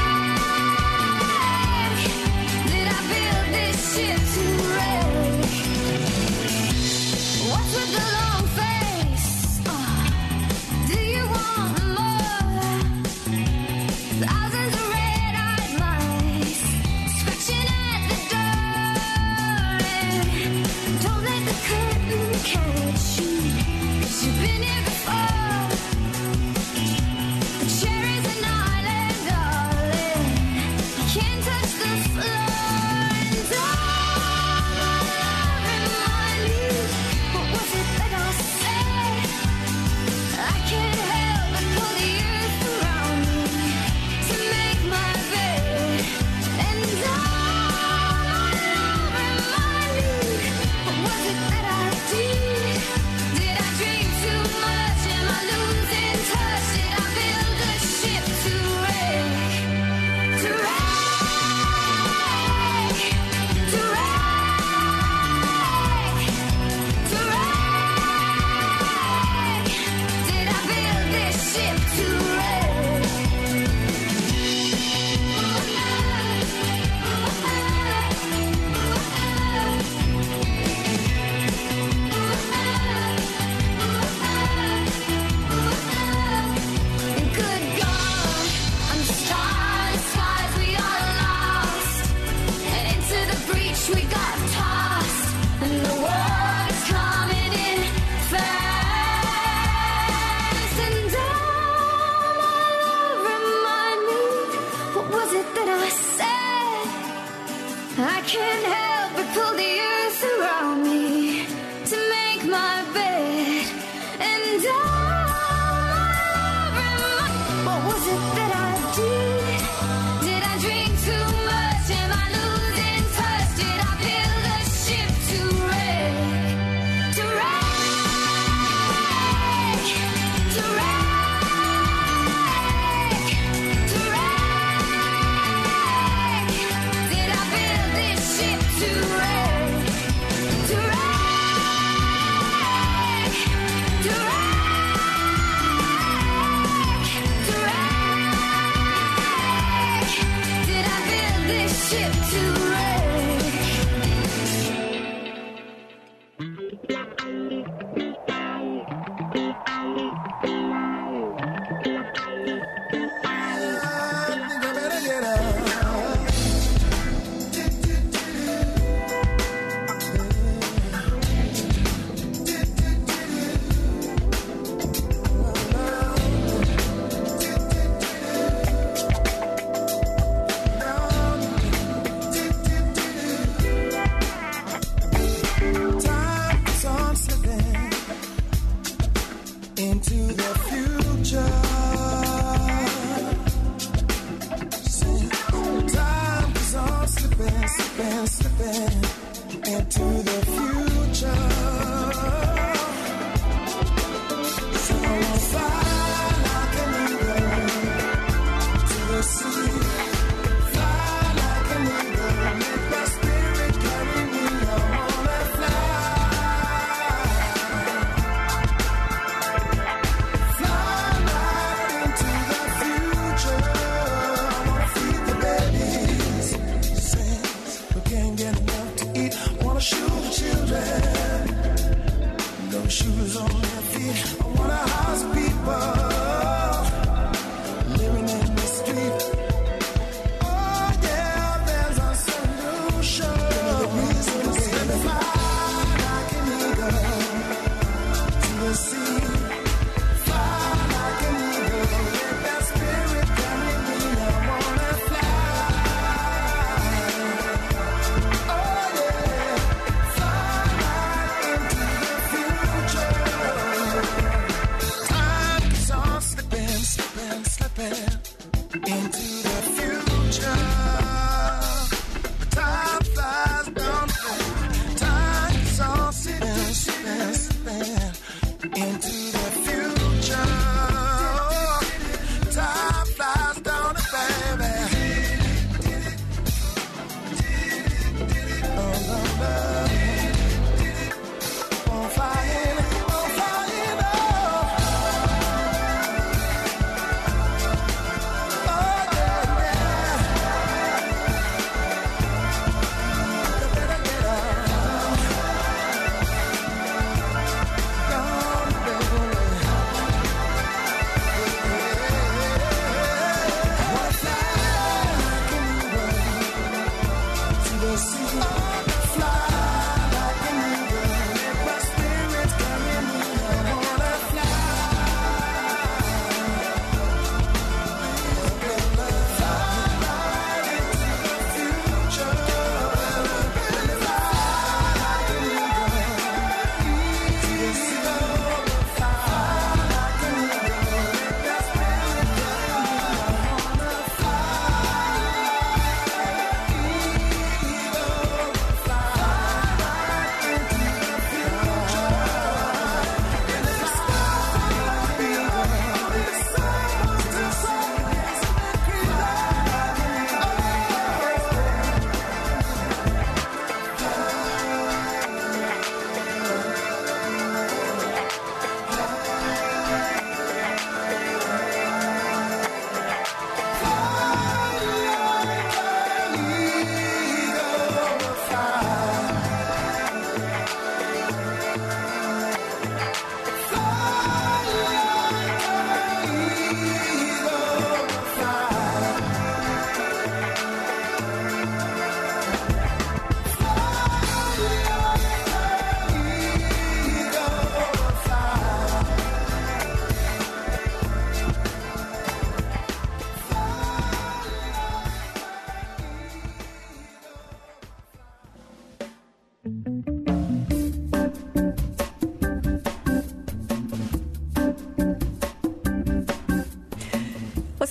wreck? Did I build this ship to wreck? What's with the long face? Do you want more? Thousands of red-eyed mice scratching at the door. And don't let the curtain catch you, 'cause you've been here before. The chair is an island, darling. You can't touch the floor. And remind me, what was it that I said? I can't help but pull the earth around me to make my bed. And remind me, what was it that I did? Did I drink too much? Am I losing touch? Did I build a ship to wreck? To wreck? To wreck? To wreck? Did I build this ship to wreck? Good God, under starless skies we are lost, and into the breach we got tossed, and the water's coming in fast. And oh, remind me, what was it that I said? I can't help but pull the earth around me to make my bed. And oh, what was it that I did? Did I drink too much? Am I losing touch? Did I build a ship to wreck? To wreck? To wreck? To wreck? Did I build this ship to wreck? To wreck? To wreck? To wreck? Did I build this ship to wreck? Time's on slipping.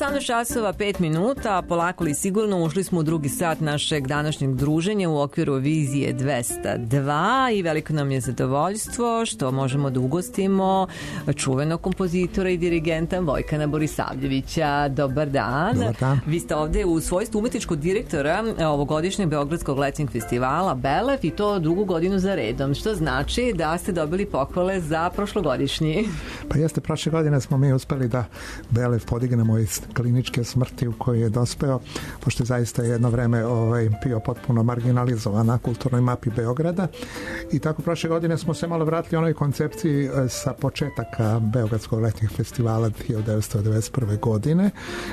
18 časova 5 minuta, polako li sigurno ušli smo u drugi sat našeg današnjeg druženja u okviru Vizije 202 i veliko nam je zadovoljstvo što možemo da ugostimo čuvenog kompozitora i dirigenta Vojkana Borisavljevića. Dobar dan. Dobar dan. Vi ste ovde u svojstvu umetničkog direktora ovogodišnjeg Beogradskog letnjeg festivala Belef i to drugu godinu za redom, što znači da ste dobili pohvale za prošlogodišnji. Pa jeste, prošle godine smo mi uspeli da Belef podignemo iz kliničke smrti u kojoj je dospeo, pošto je zaista jedno vreme bio potpuno marginalizovan na kulturnoj mapi Beograda i tako prošle godine smo se malo vratili onoj koncepciji sa početaka Beogradskog letnjeg festivala 1991. godine.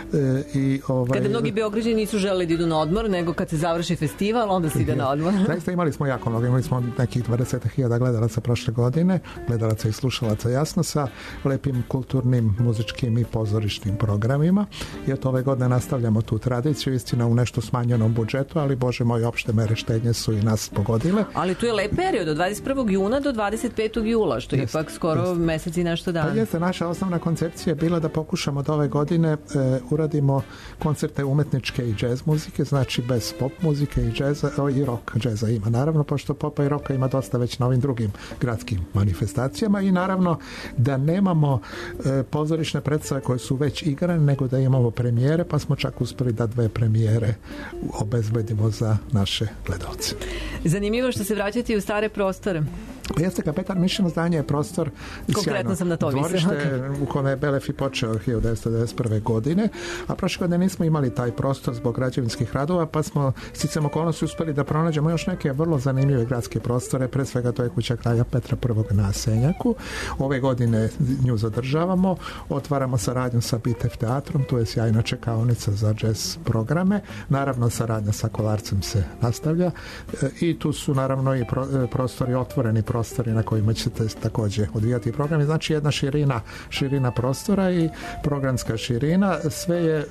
Kada mnogi Beograđani nisu želeli da idu na odmor, nego kad se završi festival, onda se ide na odmor. Zaista imali smo jako mnogo, imali smo nekih 20.000 gledalaca prošle godine, gledalaca i slušalaca, jasno, sa lepim kulturnim, muzičkim i pozorišnim programima. I od ove godine nastavljamo tu tradiciju, istina u nešto smanjenom budžetu, ali bože moj, opšte mere štednje su i nas pogodile. Ali tu je lep period, od 21. juna do 25. jula, što je ipak skoro mesec i nešto dana. Pa jeste, naša osnovna koncepcija je bila da pokušamo da ove godine uradimo koncerte umetničke i džez muzike, znači bez pop muzike i džeza, i rock džeza ima, naravno, pošto popa i roka ima dosta već na ovim drugim gradskim manifestacijama i naravno da nemamo pozorišne predstave koje su već igrane, nego da imamo premijere, pa smo čak uspeli da 2 premijere obezbedimo za naše gledalce. Zanimljivo što se vraćate u stare prostore. Jeste, Kapetan Mišino zdanje je prostor konkretno sam na to dvorište u kome je Belef i počeo 1991. godine, a prošle godine nismo imali taj prostor zbog građevinskih radova, pa smo sticam okolnosti uspeli da pronađemo još neke vrlo zanimljive gradske prostore, pre svega to je kuća kralja Petra I. na Senjaku. Ove godine nju zadržavamo, otvaramo saradnju sa Bitev teatrom, tu je sjajna čekaonica za džez programe, naravno saradnja sa Kolarcem se nastavlja i tu su naravno i prostori, otvoreni prostori na kojima će se takođe odvijati programi, znači jedna širina prostora i programska širina, sve je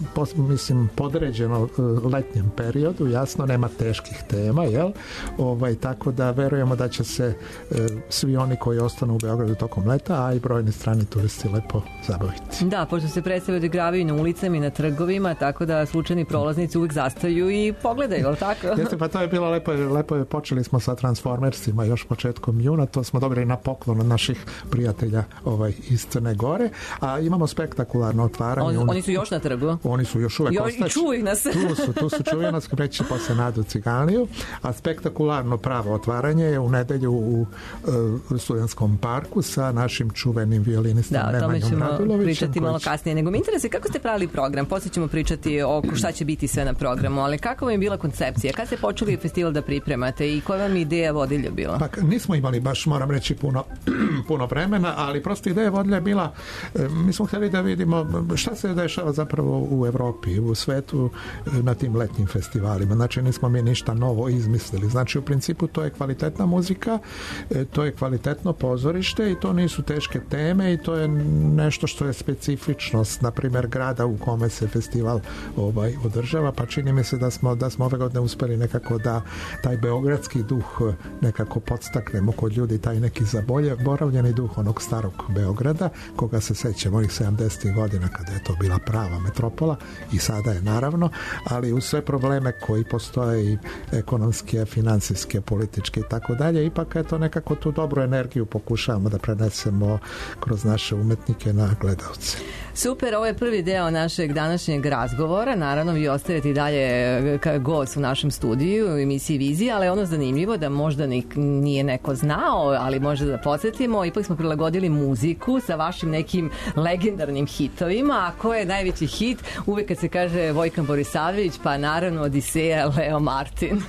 podređeno letnjem periodu, jasno, nema teških tema, jel? Tako da verujemo da će se svi oni koji ostanu u Beogradu tokom leta, a i brojni strani turisti lepo zabaviti. Da, pošto se predstave odigravaju na ulicama i na trgovima, tako da slučajni prolaznici uvek zastaju i pogledaju, ali tako? Jeste, pa to je bilo lepo, počeli smo sa Transformersima još početkom juna, to smo dobili na poklon od naših prijatelja iz Crne Gore, a imamo spektakularno otvaranje. Oni su još na trgu? Oni su još uvek ostać. Čuju nas. Tu su čuju nas, kreće posle Nadu Ciganliju, a spektakularno pravo otvaranje je u nedelju u Studentskom parku sa našim čuvenim violinistom Nemanjom Radulovićem. Da, o tome ćemo pričati malo kasnije. Nego me interesuje kako ste pravili program, poslije ćemo pričati o šta će biti sve na programu, ali kako vam je bila koncepcija? Kad ste počeli festival da pripremate i koja vam je ideja vodilja bila? Pa nismo imali baš, moram reći, puno vremena, ali prosto ideja vodilja je bila, mi smo htjeli da vidimo šta se dešava zapravo u Evropi, u svetu na tim letnjim festivalima. Znači nismo mi ništa novo izmislili. Znači u principu to je kvalitetna muzika, to je kvalitetno pozorište i to nisu teške teme i to je nešto što je specifičnost, na primjer, grada u kome se festival održava, pa čini mi se da smo ove godine uspeli nekako da taj beogradski duh nekako podstaknemo kod ljudi, taj neki zaboravljeni duh onog starog Beograda, koga se sećamo onih 70. godina kada je to bila prava metropola i sada je naravno, ali uz sve probleme koji postoje i ekonomske, finansijske, političke i tako dalje, ipak je to nekako tu dobru energiju pokušavamo da prenesemo kroz naše umetnike na gledalce. Super, ovo je prvi deo našeg današnjeg razgovora. Naravno, vi ostajete i dalje gost u našem studiju u emisiji Vizija, ali ono zanimljivo da možda nije neko znao, ali možda da podsjetimo, ipak smo prilagodili muziku sa vašim nekim legendarnim hitovima, a ko je najveći hit? Uvek kad se kaže Vojkan Borisavljević, pa naravno Odiseja, Leo Martin.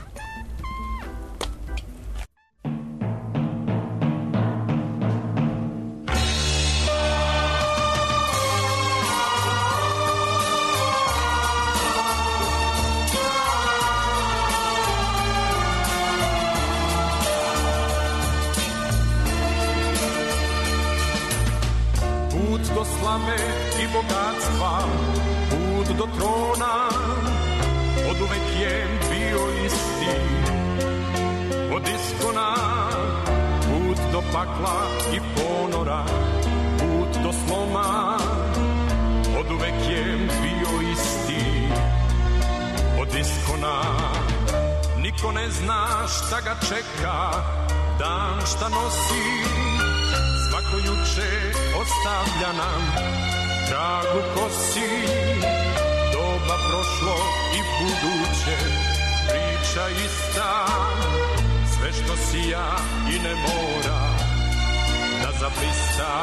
I bogatstva, put do trona, oduvek je bio isti. Od iskona, put do pakla i ponora, put do sloma, od uvek je bio isti. Od iskona niko ne zna šta ga čeka, dan šta nosi, svako juče ostavlja nam trag u kosi. Doba prošlo i buduće, priča ista, sve što sija i ne mora da zablista.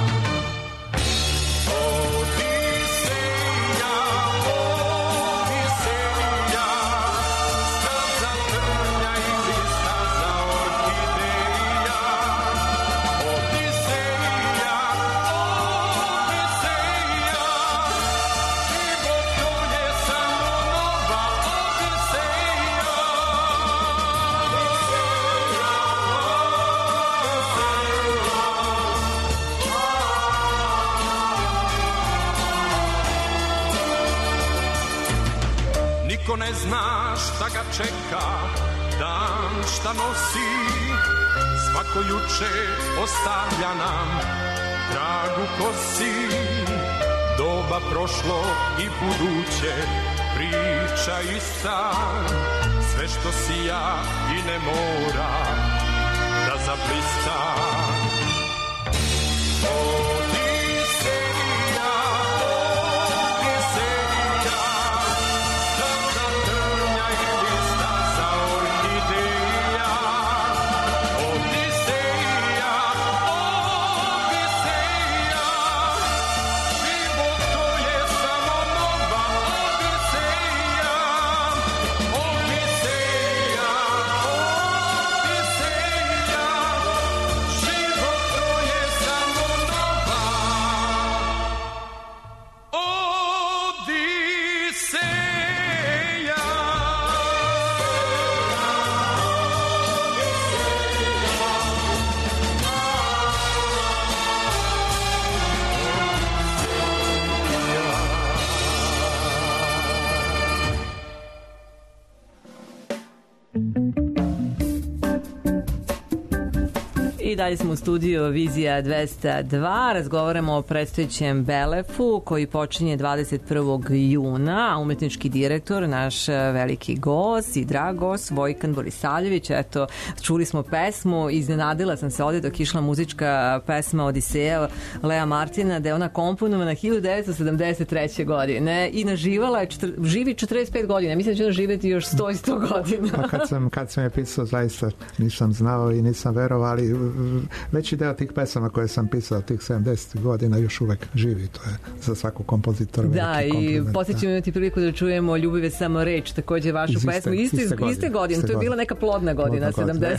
Niko ne zna šta ga čeka, dan šta nosi, svako juče ostavlja nam trag u kosi. Doba prošlo i buduće, priča ista, sve što sija i ne mora da zablista. I dalje smo u studiju Vizija 202, razgovaramo o predstojećem Belefu koji počinje 21. juna, a umetnički direktor, naš veliki gost i drag gost, Vojkan Borisavljević. Eto, čuli smo pesmu, iznenadila sam se ovdje dok išla muzička pesma Odiseja Lea Martina, da je ona komponovana 1973. godine i naživala je, živi 45 godina, mislim da će ona živjeti još 100 i 100 godina. Pa kad sam je pisao, zaista nisam znao i nisam verovao, ali veći deo tih pesama koje sam pisao tih 70 godina još uvek živi, to je za svakog kompozitora da, i poslije ćemo imati priliku da čujemo Ljubav je samo reč, takođe vašu pesmu iste godine, to je bila neka plodna godina,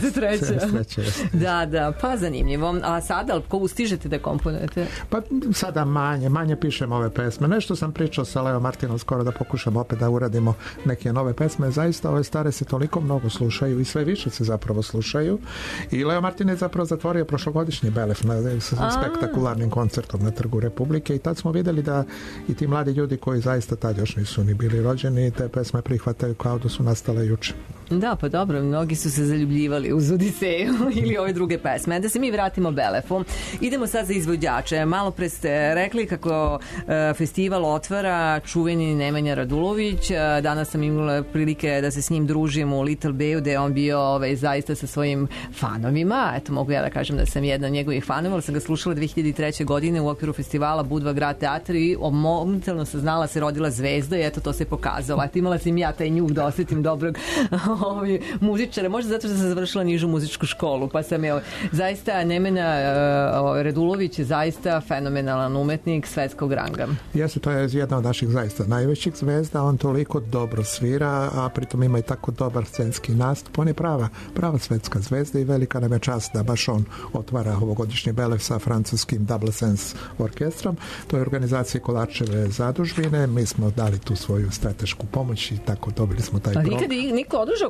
73. Da, pa zanimljivo. A sada, ko stižete da komponujete? Pa sada manje pišem ove pesme. Nešto sam pričao sa Leo Martinom skoro da pokušam opet da uradimo neke nove pesme. Zaista ove stare se toliko mnogo slušaju i sve više se zapravo slušaju. I Leo Martin je zapravo zatvorio prošlogodišnji Belef sa spektakularnim koncertom na Trgu Republike i tad smo videli da i ti mladi ljudi koji zaista tad još nisu ni bili rođeni te pesme prihvataju kao da su nastale juče. Da, pa dobro, mnogi su se zaljubljivali uz Odiseju ili ove druge pesme. Da se mi vratimo Belefu. Idemo sad za izvođače. Malo pre ste rekli kako festival otvara čuveni Nemanja Radulović. Danas sam imala prilike da se s njim družim u Little Bayu, gde je on bio zaista sa svojim fanovima. Eto, mogu ja da kažem da sam jedna od njegovih fanova, ali sam ga slušala 2003. godine u okviru festivala Budva Grad teatr i momentalno sam znala se rodila zvezda i eto to se pokazalo. Eto, imala sam ja taj njuh da osetim dobrog muzičara, možda zato što sam završila nižu muzičku školu, pa sam zaista Nemanja Radulović je zaista fenomenalan umetnik svetskog ranga. Jeste, to je jedna od naših zaista najvećih zvezda, on toliko dobro svira, a pritom ima i tako dobar scenski nastup, on je prava svetska zvezda i velika nam je čast da baš on otvara ovogodišnji Belef sa francuskim Double Sense orkestrom. To je organizacija Kolarčeve zadužbine, mi smo dali tu svoju stratešku pomoć i tako dobili smo taj nikad niko održao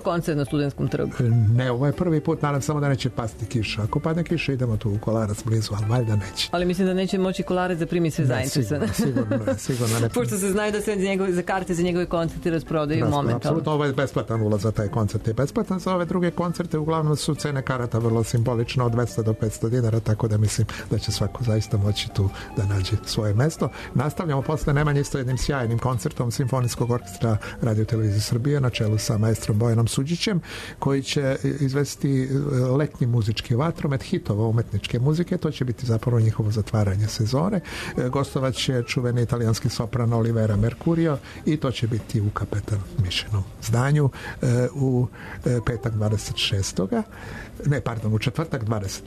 koncert na Studentskom trgu? Ne, ovo je prvi put, nadam samo da neće pasti kiša. Ako padne kiša, idemo tu u Kolarac blizu, ali valjda neće. Ali mislim da neće moći Kolarac da primi sve zainteresane. Sigurno ne. Pošto se znaju da se za karte za njegove koncerte rasprodaju momentalno. Apsolutno, ovo je besplatan ulaz za taj koncert. Je besplatan za ove druge koncerte, uglavnom su cene karata vrlo simbolično od 200 do 500 dinara, tako da mislim da će svako zaista moći tu da nađe svoje mesto. Nastavljamo posle Nemanje isto jednim sjajnim koncertom Simfonijskog orkestra Radio Televizije Srbije na čelu sa maestrom Bojanom Suđićem, koji će izvesti letnji muzički vatromet hitova umetničke muzike. To će biti zapravo njihovo zatvaranje sezone. Gostovat će čuveni italijanski sopran Olivera Mercurio i to će biti u Kapetan Mišinom zdanju u petak 26. U četvrtak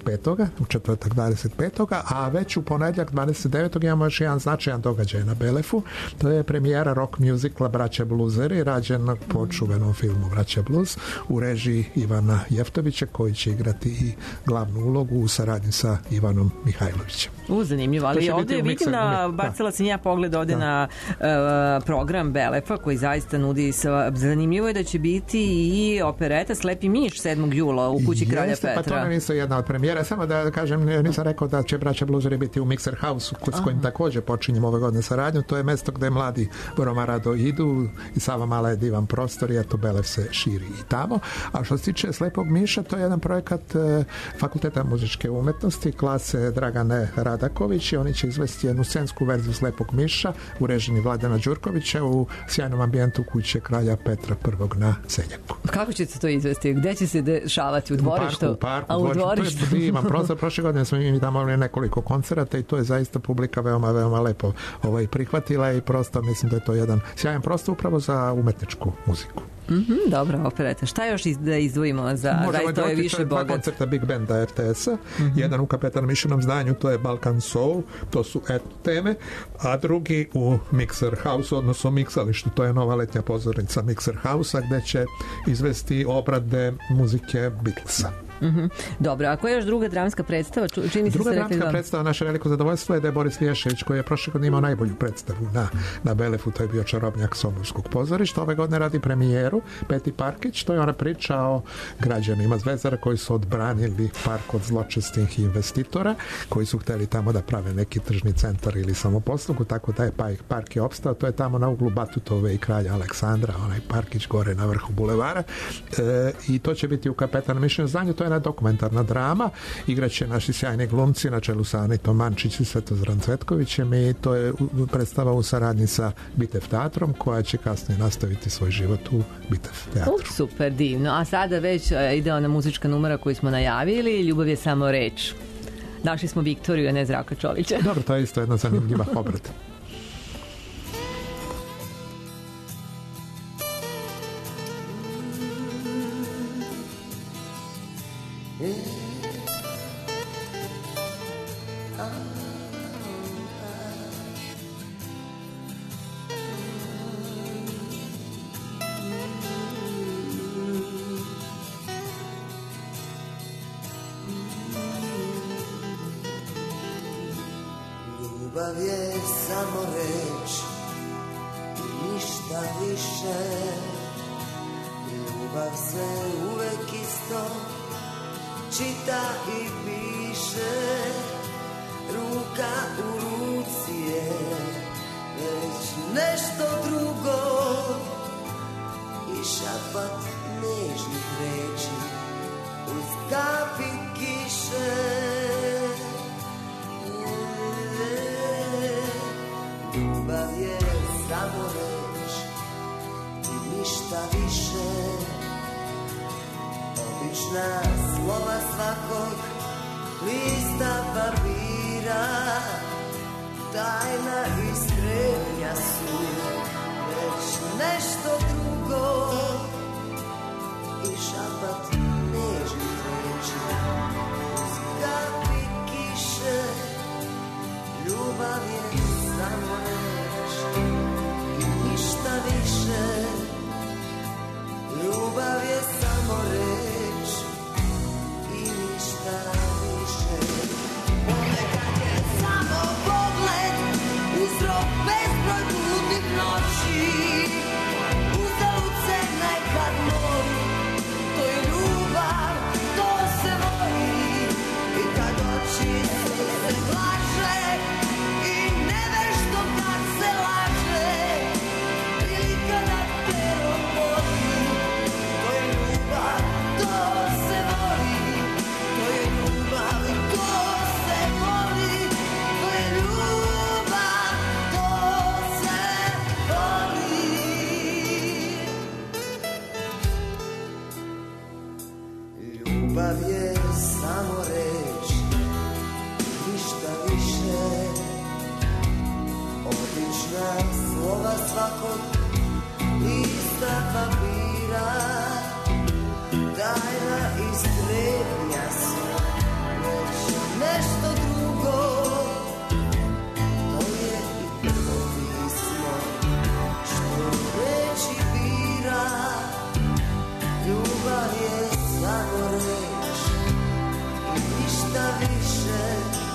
25. A već u ponedjeljak 29. imamo još jedan značajan događaj na Belefu. To je premijera rock musicala Braća Bluzeri, rađen po čuvenom filmu Braća Bluz u režiji Ivana Jeftovića, koji će igrati i glavnu ulogu u saradnji sa Ivanom Mihajlovićem. Zanimljivo, ali ovdje vidim bacila sam ja pogled ovdje na program Belefa koji zaista nudi zanimljivo je da će biti i opereta Slepi miš 7. jula u kući Kralja Petra. Pa to nam isto jedna od premijera, samo da kažem, nisam rekao da će Braća Bluzeri biti u Mixer House s kojim također počinjemo ove godine saradnju. To je mesto gde mladi vrlo rado idu i Sava Mala je divan prostor i eto Belef se širi i tamo. A što se tiče Slepog miša, to je jedan projekat Fakulteta muzičke umetnosti klase Dragane Radaković i oni će izvesti jednu scensku verziju Slepog miša u režiji Vladana Đurkovića u sjajnom ambijentu kuće Kralja Petra I na Senjaku. Kako ćete to izvesti? Gde će se dešavati? U dvorištu? U dvorištu. To je divan prostor. Prošle godine smo mi tamo imali nekoliko koncerata i to je zaista publika veoma lepo prihvatila i prosto mislim da je to jedan sjajan prostor upravo za umetničku muziku. Dobro, opereta. Šta još da izdvojimo za zaista je više bogat? Dva koncerta Big Banda RTS-a, jedan u Kapetan Mišinom zdanju, to je Balkan Soul, to su teme, a drugi u Mixer House, odnosno Miksalištu, to je nova letnja pozornica Mixer House-a, gde će izvesti obrade muzike Beatlesa. Dobro, a koja je još druga dramska predstava? Druga dramska predstava, naše veliko zadovoljstvo je da je Boris Vješević, koji je prošle godine imao najbolju predstavu na Belefu, to je bio Čarobnjak Somborskog pozorišta. Ove godine radi premijeru Peti Parkić, to je ona priča o građanima Zvezdara koji su odbranili park od zločestih investitora, koji su hteli tamo da prave neki tržni centar ili samoposlugu, tako da je park je opstao. To je tamo na uglu Batutove i Kralja Aleksandra, onaj parkić gore na vrhu bulevara, i to će biti u Kapetan Mišinom zdanju. To je jedna dokumentarna drama, igraće naši sjajni glumci na čelu sa Anitom Mančić i Svetozran Cvetkovićem i to je predstava u saradnji sa Bitev teatrom koja će kasnije nastaviti svoj život u Bitev teatru. Super, divno. A sada već ide ona muzička numera koju smo najavili, Ljubav je samo reč. Našli smo Viktoriju, a ne Zdravka Čolića. Dobro, to je isto jedna zanimljiva obrada. Ljubav je samo reč i ništa više. Ljubav se uvek isto čita i piše. Ruka u ruci je već nešto drugo i šapat nežnih reči uz kapi kiše. Ljubav je samo reč i ništa više. Obična slova svakog lista papira, tajna i strepnja su već nešto drugo i šapat nežnih reči uz kapi kiše. Ljubav je samo reč i ništa više. Ljubav je samo reč i ništa više. Ponekad je samo pogled uzrok bezbroj budnih noći. Uzalud se nekad moli svakog lista papira, tajna i strepnja su već nešto drugo. To je i prvo pismo što reći bira. Ljubav je samo reč i ništa više.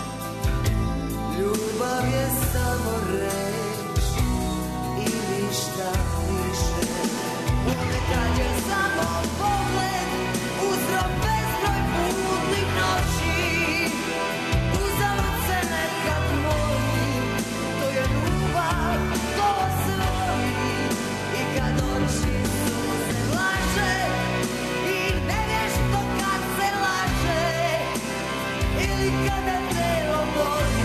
Ljubav je samo reč i ništa više. Ponekad je samo pogled uzrok bezbroj putnih noći. Uzalud se nekad moli, to je ljubav, to se voli. I kad oči suze laže i nevješto kad se laže, ili kada telo boli.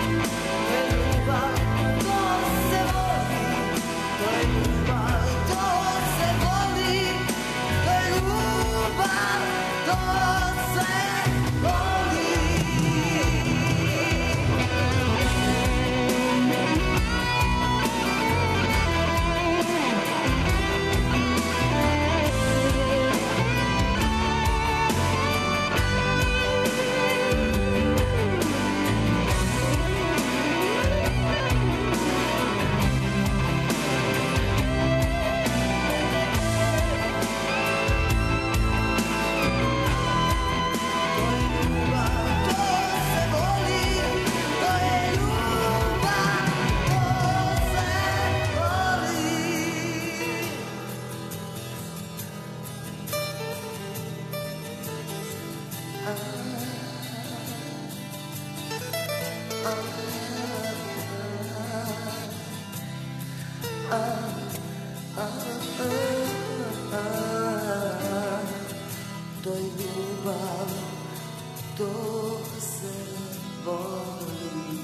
To je ljubav, to se voli.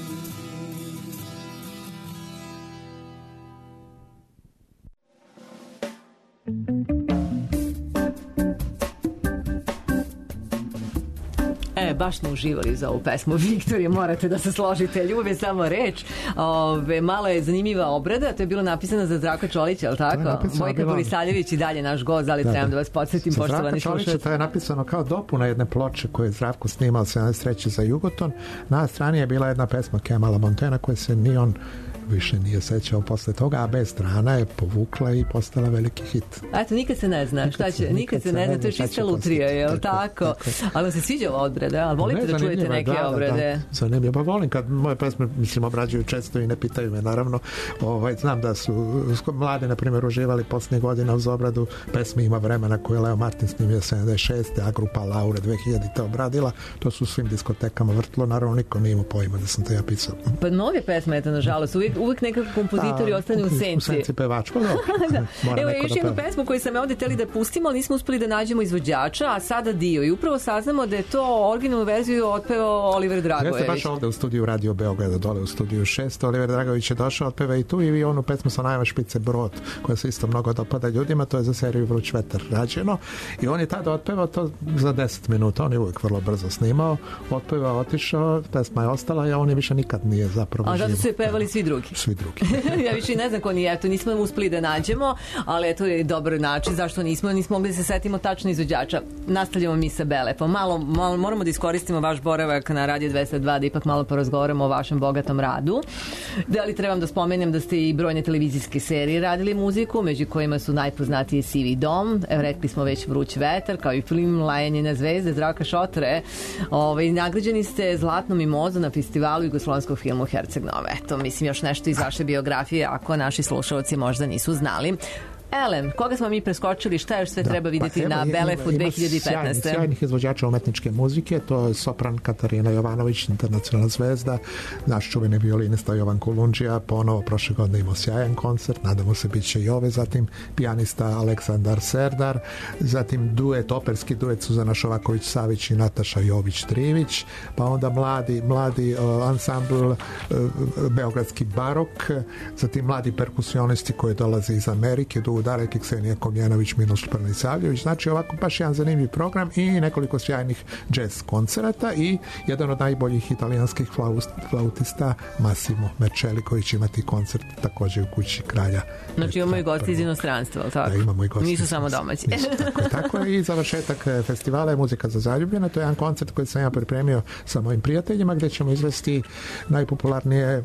Baš smo uživali za ovu pesmu Viktorije, morate da se složite, ljubav je samo reč. Malo je zanimljiva obrada, to je bilo napisano za Zdravka Čolića, je li tako? Vojka Borisaljević i dalje naš gost, ali trebam da vas podsjetim, poštovani slušalci. To je napisano kao dopuna jedne ploče koje je Zdravko snimao 73. za Jugoton. Na strani je bila jedna pesma Kemala Montana koja se ni on više nije sećao posle toga, a bez strana je povukla i postala veliki hit. Eto, nikad se ne zna šta će, nikad se ne zna, to je čista lutrija, je li tako? Ali vam se sviđa ova odbrada, ali volite da čujete neke obrade? Zanimljivo, pa volim kad moje pesme, mislim, obrađuju često i ne pitaju me, naravno. Znam da su mladi, na primjer, uživali posljednje godine uz obradu pesme Ima vremena koje je Leo Martin snimio 76. a grupa Laure 2000. obradila. To su u svim diskotekama vrtlo, naravno niko nije imao pojma da sam to ja pisao. Pa nove pesme, eto, nažalost, uvijek nekako kompozitori ostane u senci. U senci pevačko, da. Evo, još jednu pesmu koju sam ovdje htjeli da pustimo, ali nismo uspeli da nađemo izvođača, a sada dio. I upravo saznamo da je to originalnu verziju otpevao Oliver Dragojević. Jeste baš ovdje u studiju Radio Beograda, dole u studiju 6. Oliver Dragojević je došao, otpeva i tu i onu pesmu sa najma Špice Brod, koja se isto mnogo dopada ljudima, to je za seriju Vruć vetar rađeno. I on je tada otpevao to za 10 minuta, on je uvijek vrlo brzo snimao, otpevao, otišao, pesma je ostala i on je više nikad nije zapravo živo. A zato su je pevali svi drugi. Svi drugi. Ja više ne znam ko nije, eto, nismo uspeli da nađemo, ali eto je dobar način, zašto nismo mogli da se setimo tačno izvođača. Nastavljamo mi sa Belepom. Malo moramo da iskoristimo vaš boravak na Radio 202, da ipak malo porazgovaramo o vašem bogatom radu. Da li trebam da spomenem da ste i brojne televizijske serije radili muziku, među kojima su najpoznatiji Sivi dom, rekli smo već Vruć vetar, kao i film Lajanje na zvezde Zdravka Šotre. Nagrađeni ste Zlatnom mimozom na festivalu jugoslovenskog filmu Herceg Nova. Eto, mislim, još nešto iz vaše biografije, ako naši slušalci možda nisu znali. Elem, koga smo mi preskočili, šta još sve treba vidjeti na Belefu 2015. Sjajnih izvođača umetničke muzike, to je sopran Katarina Jovanović, internacionalna zvezda, naš čuveni violinista Jovan Kulundžija, ponovo prošle godine imao sjajan koncert, nadamo se bit će i ove, zatim pijanista Aleksandar Serdar, zatim operski duet Suzana Šovaković-Savić i Nataša Jović-Trivić, pa onda mladi ansambl Beogradski barok, zatim mladi perkusionisti koji dolaze iz Amerike, Darek i Ksenija Komjenović, Miloš Prnisavljević. Znači ovako baš jedan zanimljiv program i nekoliko sjajnih jazz koncerata i jedan od najboljih italijanskih flautista Massimo Mercelli koji će imati koncert također u kući Kralja. Znači imamo i gosti iz inostranstva, tako? Da, imamo i gosti. Nisu samo domaći. Nisu, tako je. I završetak festivala je Muzika za zaljubljene. To je jedan koncert koji sam ja pripremio sa mojim prijateljima gdje ćemo izvesti najpopularnije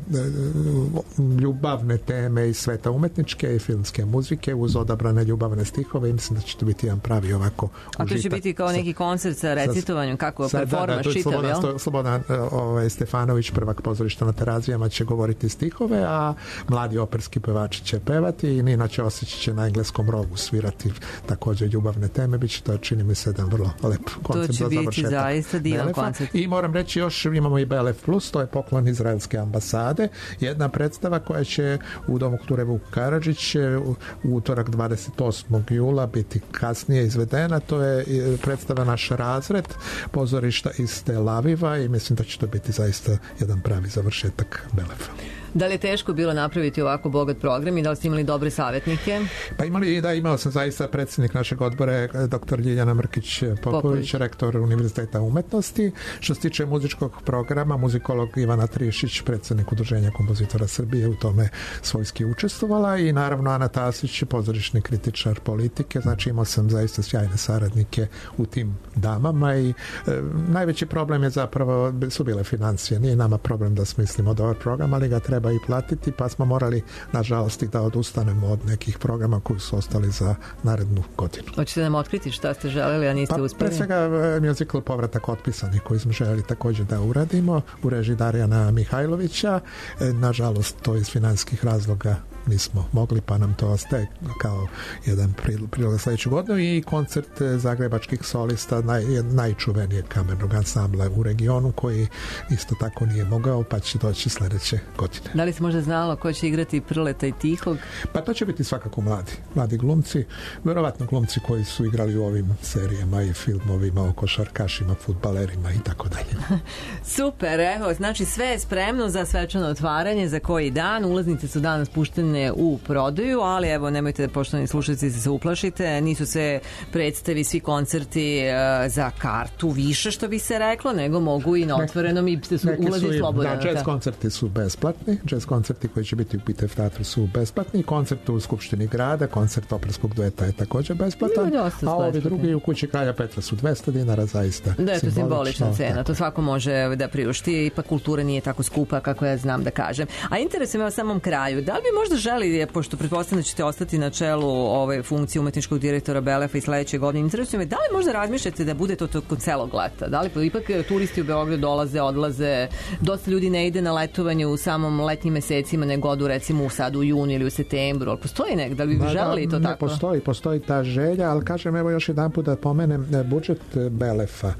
ljubavne teme iz sveta umetničke i filmske muzike uz odabrane ljubavne stihove i mislim da će to biti jedan pravi ovako užitak. A to će biti kao neki koncert sa recitovanjem, kako performans čitav, jel? Slobodan Stefanović, prvak pozorišta na Terazijama, će govoriti stihove, a mladi operski pevači će pevati i Nina Ćosić će na engleskom rogu svirati također ljubavne teme. Biće to, čini mi se, jedan vrlo lep koncert za završetak. To će biti zaista divan koncert. I moram reći još, imamo i Belef Plus, to je poklon izraelske ambasade, jedna predstava koja će u Domu kulture Vuk Karadžić u utorak 28. jula biti kasnije izvedena. To je predstava Naš razred pozorišta iz Tel Aviva i mislim da će to biti zaista jedan pravi završetak Belefa. Da li je teško bilo napraviti ovako bogat program i da li ste imali dobre savjetnike? Pa imao sam zaista predsjednik našeg odbora, dr. Ljiljana Mrkić-Popović, rektor Univerziteta umetnosti. Što se tiče muzičkog programa, muzikolog Ivana Trišić, predsjednik Udruženja kompozitora Srbije, u tome svojski učestvovala i naravno Ana Tasić, pozorišni kritičar politike. Znači imao sam zaista sjajne saradnike u tim damama i najveći problem je zapravo su bile financije. Nije nama problem da smislimo dobar program, ali ga treba i platiti, pa smo morali nažalost da odustanemo od nekih programa koji su ostali za narednu godinu. Hoćete nam otkriti šta ste želeli, a niste uspjeli? Pre svega musical Povratak otpisanih koji smo želeli također da uradimo u režiji Darijana Mihajlovića. Nažalost to iz financijskih razloga nismo mogli, pa nam to ostaje kao jedan prilog za sljedeću godinu i koncert zagrebačkih solista najčuvenijeg kamernog ansambla u regionu koji isto tako nije mogao, pa će doći sljedeće godine. Da li se možda znalo ko će igrati Prleta i Tihog? Pa to će biti svakako mladi glumci, vjerovatno glumci koji su igrali u ovim serijama i filmovima o košarkašima, fudbalerima i tako dalje. Super, evo, znači sve je spremno za svečano otvaranje za koji dan, ulaznice su danas puštene u prodaju, ali evo nemojte, poštovani slušalci, se uplašite, nisu sve predstavi, svi koncerti za kartu više, što bi se reklo, nego mogu i na otvorenom i ulazi slobodno. Da, jazz koncerti su besplatni, jazz koncerti koji će biti u Pitev teatru su besplatni, koncert u Skupštini grada, koncert operskog dueta je također besplatan, a ovi drugi u kući Kralja Petra su 200 dinara, zaista da je to simbolična cena, to svako može da priušti, ipak kultura nije tako skupa kako ja znam da kažem. A interesuje me o samom kraju, da li bi možda želi, pošto pretpostavljam da ćete ostati na čelu ove funkcije umetničkog direktora Belefa i sledeće godine, interesuje me, da li možda razmišljate da bude to kod celog leta? Da li ipak turisti u Beograd dolaze, odlaze, dosta ljudi ne ide na letovanje u samom letnjim mesecima, nego odu recimo sad u junu ili u septembru, ali postoji nek, da li bi želeli to tako? Postoji ta želja, ali kažem, evo još jedan put da pomenem, budžet Belefa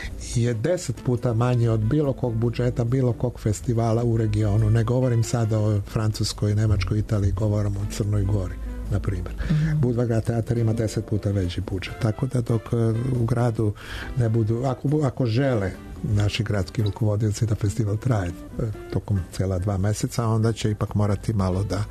je 10 puta manji od bilo kog budžeta, bilo kog festivala u regionu. Ne govorim sada o Francuskoj, Nemačkoj, Italiji, govorim o Crnoj Gori, na primjer. Budva teatar ima 10 puta veći budžet. Tako da dok u gradu ne budu, ako žele naši gradski rukovodioci da festival traje tokom cijela 2 mjeseca, onda će ipak morati malo da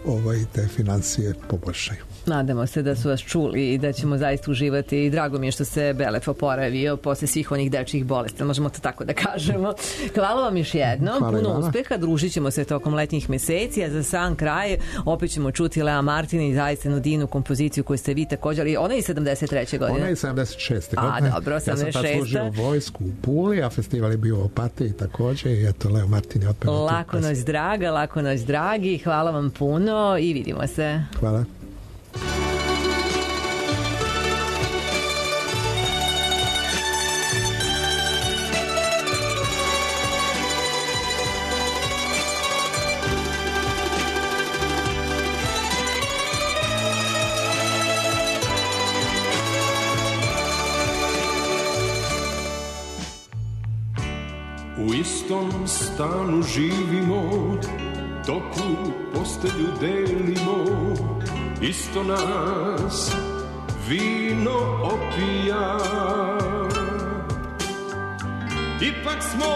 te financije poboljšaju. Nadamo se da su vas čuli i da ćemo zaista uživati i drago mi je što se Belef oporavio posle svih onih dečjih bolesti, možemo to tako da kažemo. Hvala vam još jednom, puno uspeha, družit ćemo se tokom letnjih meseci, a za sam kraj opet ćemo čuti Lea Martina i zaista jednu divnu kompoziciju koju ste vi također, ali ona je 73. godine. Ona je 76. godine. A, dobro, 76. Ja sam tad služio u vojsku u Puli, a festival je bio u Opatiji također i eto, Leo Martin je otpevao. Lako noć draga, lako noć dragi, hvala vam puno i vidimo se. Hvala. U istom stanu živimo, toplu postelju delimo, isto nas vino opija. Ipak smo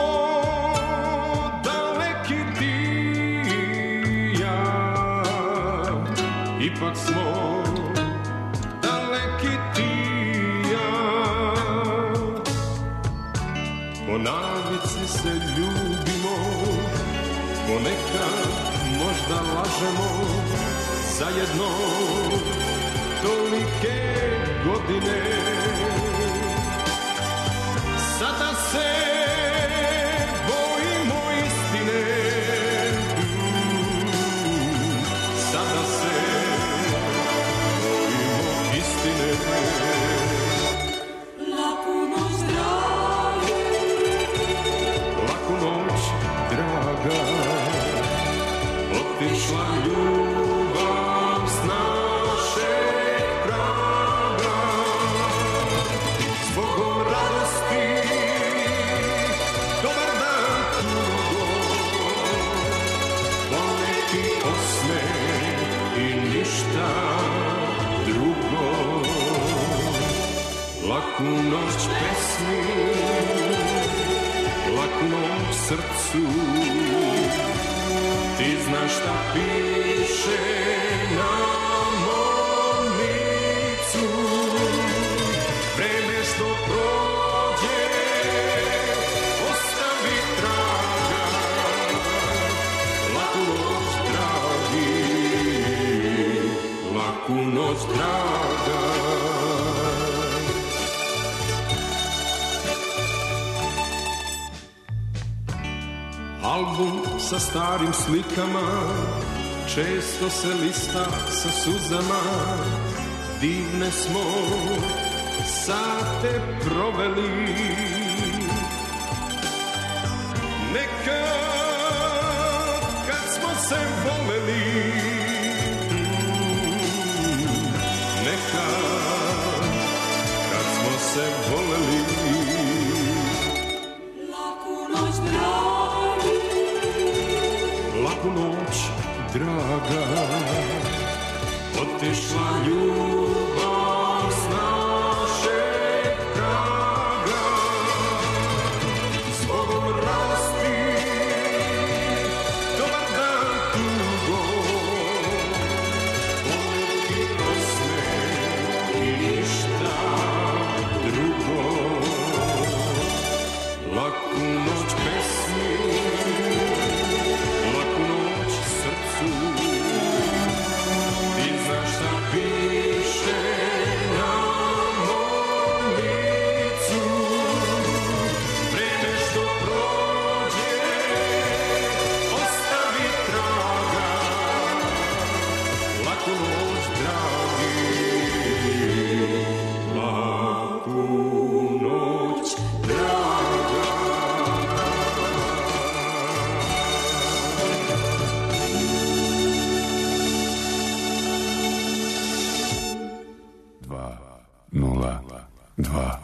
daleki ti i ja, ipak smo navici se ljubimo, ponekad možda lažemo zajedno tolike godine. Sada se bojimo istine, sada se bojimo istine. Laku noć, dragi, laku noć, draga, otišla ljubav s našeg praga. Zbogom radosti, dobar dan tugo, poneki osmeh i ništa drugo. Laku noć pesmi, laku noć srcu, ti znaš šta piše na mom licu. Vreme što prođe ostavi traga. Laku noć dragi, laku noć draga. Album sa starim slikama često se lista sa suzama. Divne smo sate proveli. Nekad kad smo se voleli, nekad kad smo se voleli. laku noć, dragi, Laku noć, draga, otišla ljubav s našeg praga. Zbogom radosti, dobar dan tugo, poneki osmeh i ništa drugo. Laku noć pesmi, laku noć srcu, ti znaš šta piše na mom licu. Vreme što prođe ostavi traga. Laku noć dragi, laku noć draga. Dva, nula, dva.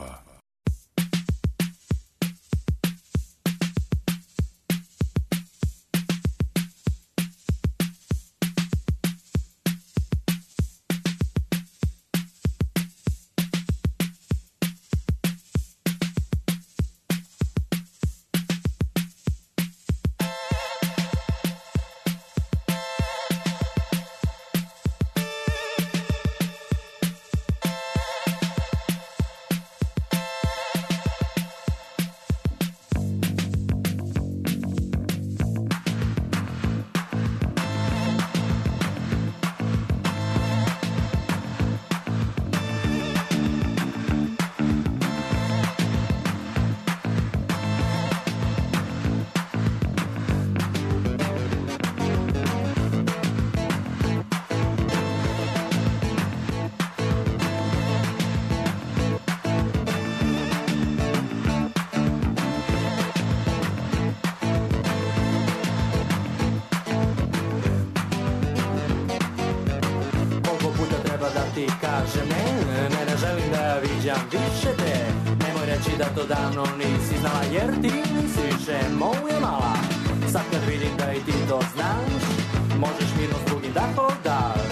ti kažem ne želim da viđam više te. Nemoj reći da to davno nisi znala, jer ti nisi više moja mala. Sad kad vidim da i ti to znaš, možeš mirno s drugim da hodaš.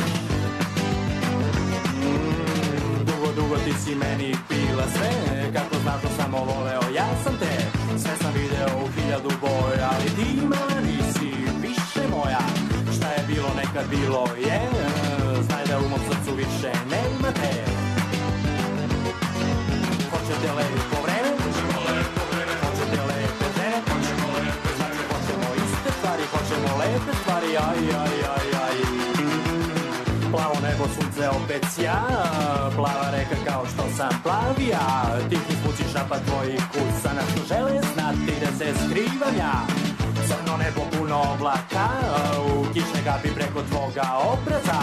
Dugo ti si meni pila sve, kako znaš da samo voleo, ja sam te. Sve sam video u 1000 boja, ali ti mala nisi više moja. Šta je bilo nekad bilo je, znaj da u mom srcu više nema te. Hoćete lepo vreme, hoćete lepo stvari, aj. Plavo nebo, sunce opet sja, plava reka kao što sam plavija. Ti puci šapa tvojih kuca, na što žele znati da se skrivam ja. Crno nebo puno oblaka, u kišne gapi preko tvoga obraza.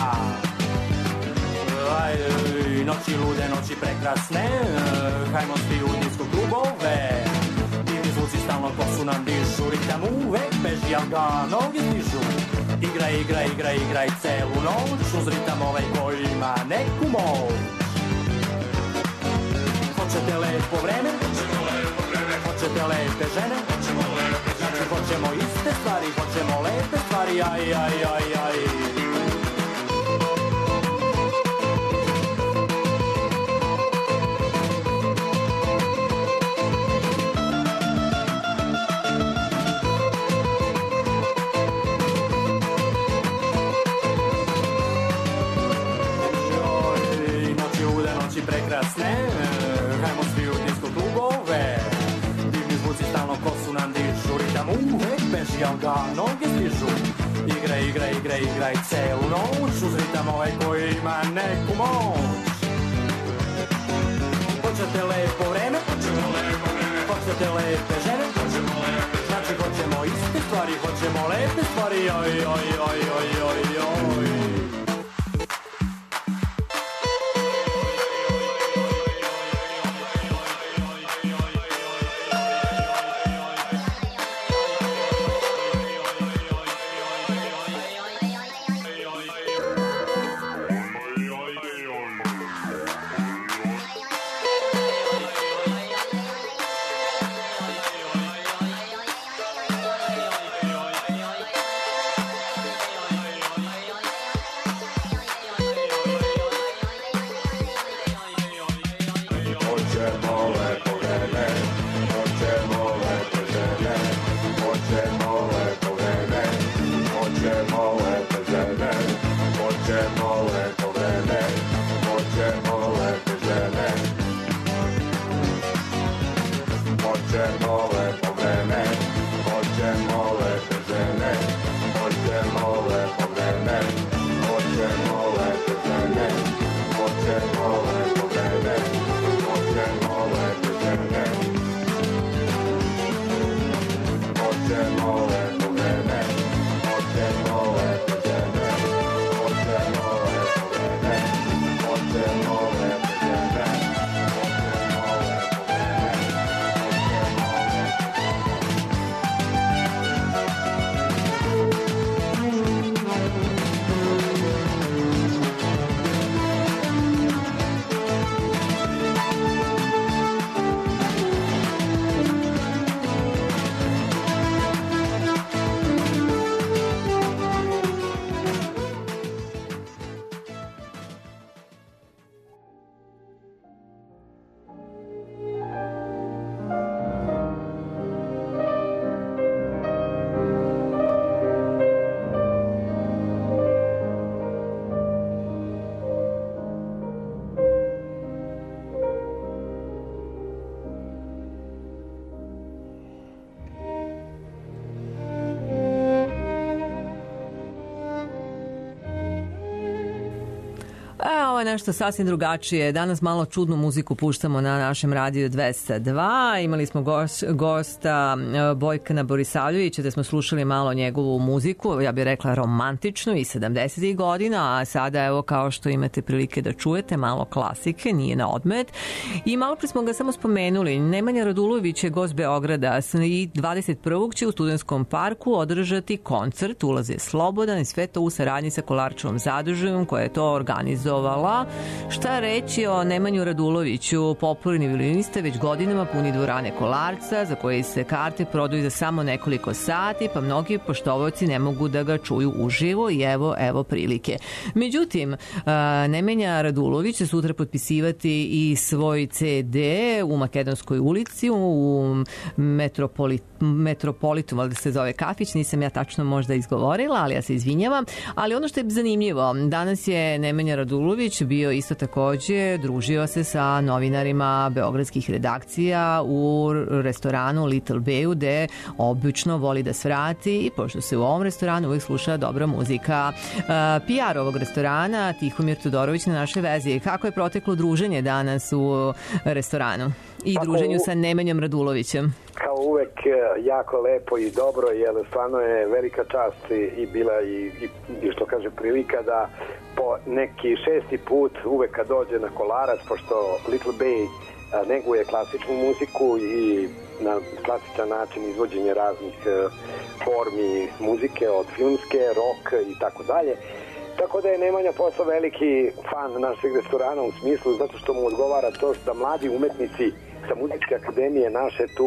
Aj, noći lude, noći prekrasne, hajmo svi u disco klubove. Divni zvuci stalno kosu nam dišu, ritam uvek beži, al ga noge stižu. Igraj celu noć, uz ritam ovaj koji ima neku moć. Hoćete lepo vreme? Hoćete lepe žene? Znači hoćemo iste stvari, hoćemo lepe stvari, aj. Prekrasne, hajmo svi u disco klubove. Divni zvuci stalno kosu nam dišu, ritam uvek beži, al ga noge stižu. Igraj celu noć, uz ritam ovaj koji ima neku moć. Hoćete lepo vreme? Hoćete lepe žene? Znači hoćemo iste stvari, hoćemo lepe stvari, oj. Nešto sasvim drugačije. Danas malo čudnu muziku puštamo na našem radiju 202. Imali smo gosta Bojkana Borisavljevića, da smo slušali malo njegovu muziku, ja bih rekla romantičnu i 70. godina, a sada evo kao što imate prilike da čujete malo klasike, nije na odmet. I malo pre smo ga samo spomenuli. Nemanja Radulović je gost Beograda i 21. će u Studentskom parku održati koncert, ulaz je slobodan i sve to u saradnji sa Kolarčevom zadružom koja je to organizovala. Šta reći o Nemanju Raduloviću, popularni violinista, već godinama puni dvorane Kolarca, za koje se karte prodaju za samo nekoliko sati, pa mnogi poštovaoci ne mogu da ga čuju uživo i evo prilike. Međutim, Nemanja Radulović će sutra potpisivati i svoj CD u Makedonskoj ulici, u Metropolitu, valjda se zove kafić, nisam ja tačno možda izgovorila, ali ja se izvinjavam. Ali ono što je zanimljivo, danas je Nemanja Radulović Radulović bio isto takođe, družio se sa novinarima beogradskih redakcija u restoranu Little Bayu, gde obično voli da svrati i pošto se u ovom restoranu uvijek sluša dobra muzika. PR ovog restorana, Tihomir Todorović na našoj vezi. Kako je proteklo druženje danas u restoranu i druženju sa Nemanjom Radulovićem? Kao uvek jako lepo i dobro, jer stvarno je velika čast i bila i što kaže prilika da po neki 6. put uvek kad dođe na Kolarac, pošto Little Bay neguje klasičnu muziku i na klasičan način izvođenje raznih formi muzike, od filmske, rock i tako dalje. Tako da je Nemanja postao veliki fan našeg restorana u smislu zato što mu odgovara to što mladi umetnici sa Muzičke akademije naše tu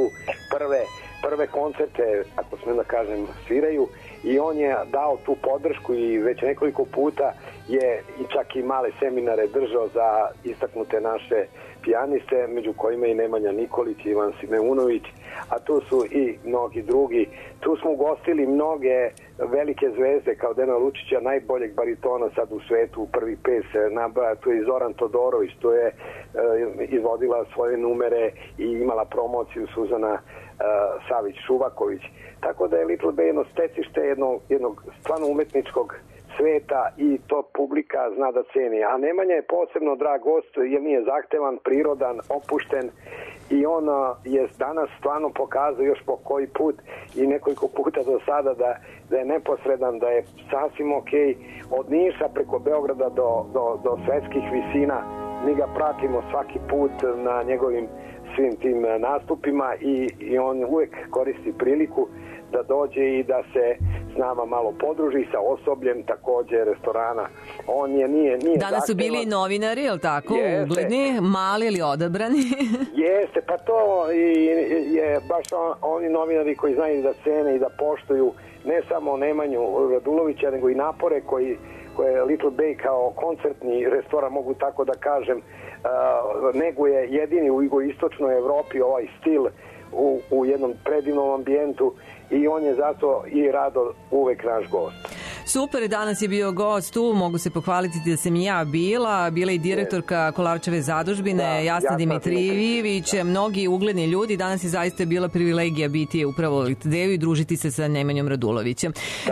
prve koncerte, ako smem da kažem, sviraju i on je dao tu podršku i već nekoliko puta je čak i male seminare držao za istaknute naše pijaniste, među kojima i Nemanja Nikolić i Ivan Simeunović, a tu su i mnogi drugi. Tu smo ugostili mnoge velike zvezde kao Dena Lučića, najboljeg baritona sad u svetu, u prvi pes nabraja, tu je i Zoran Todorović, tu je izvodila svoje numere i imala promociju Suzana Savić-Šuvaković. Tako da je Little Bay jedno stecište jednog stvarno umetničkog sveta i to publika zna da ceni. A Nemanja je posebno drag gost jer nije zahtevan, prirodan, opušten i on je danas stvarno pokazao još po koji put i nekoliko puta do sada da je neposredan, da je sasvim okej. Od Niša preko Beograda do svetskih visina mi ga pratimo svaki put na njegovim svim tim nastupima i on uvek koristi priliku da dođe i da se s nama malo podruži sa osobljem takođe restorana. On nije danas su bili novinari, je li tako? Jeste. Ugledni, mali ili odabrani? Jeste, pa to je baš oni novinari koji znaju da cene i da poštuju ne samo Nemanju Radulovića, nego i napore koje Little Bay kao koncertni restoran, mogu tako da kažem, neguje jedini u jugoistočnoj Evropi ovaj stil u jednom predivnom ambijentu i on je zato i rado uvek naš gost. Super, danas je bio gost tu, mogu se pohvaliti da sam i ja bila i direktorka Kolarčeve zadužbine, Jasna Dimitrijević, mnogi ugledni ljudi, danas je zaista bila privilegija biti upravo u Little Bayu i družiti se sa Nemanjom Radulovićem.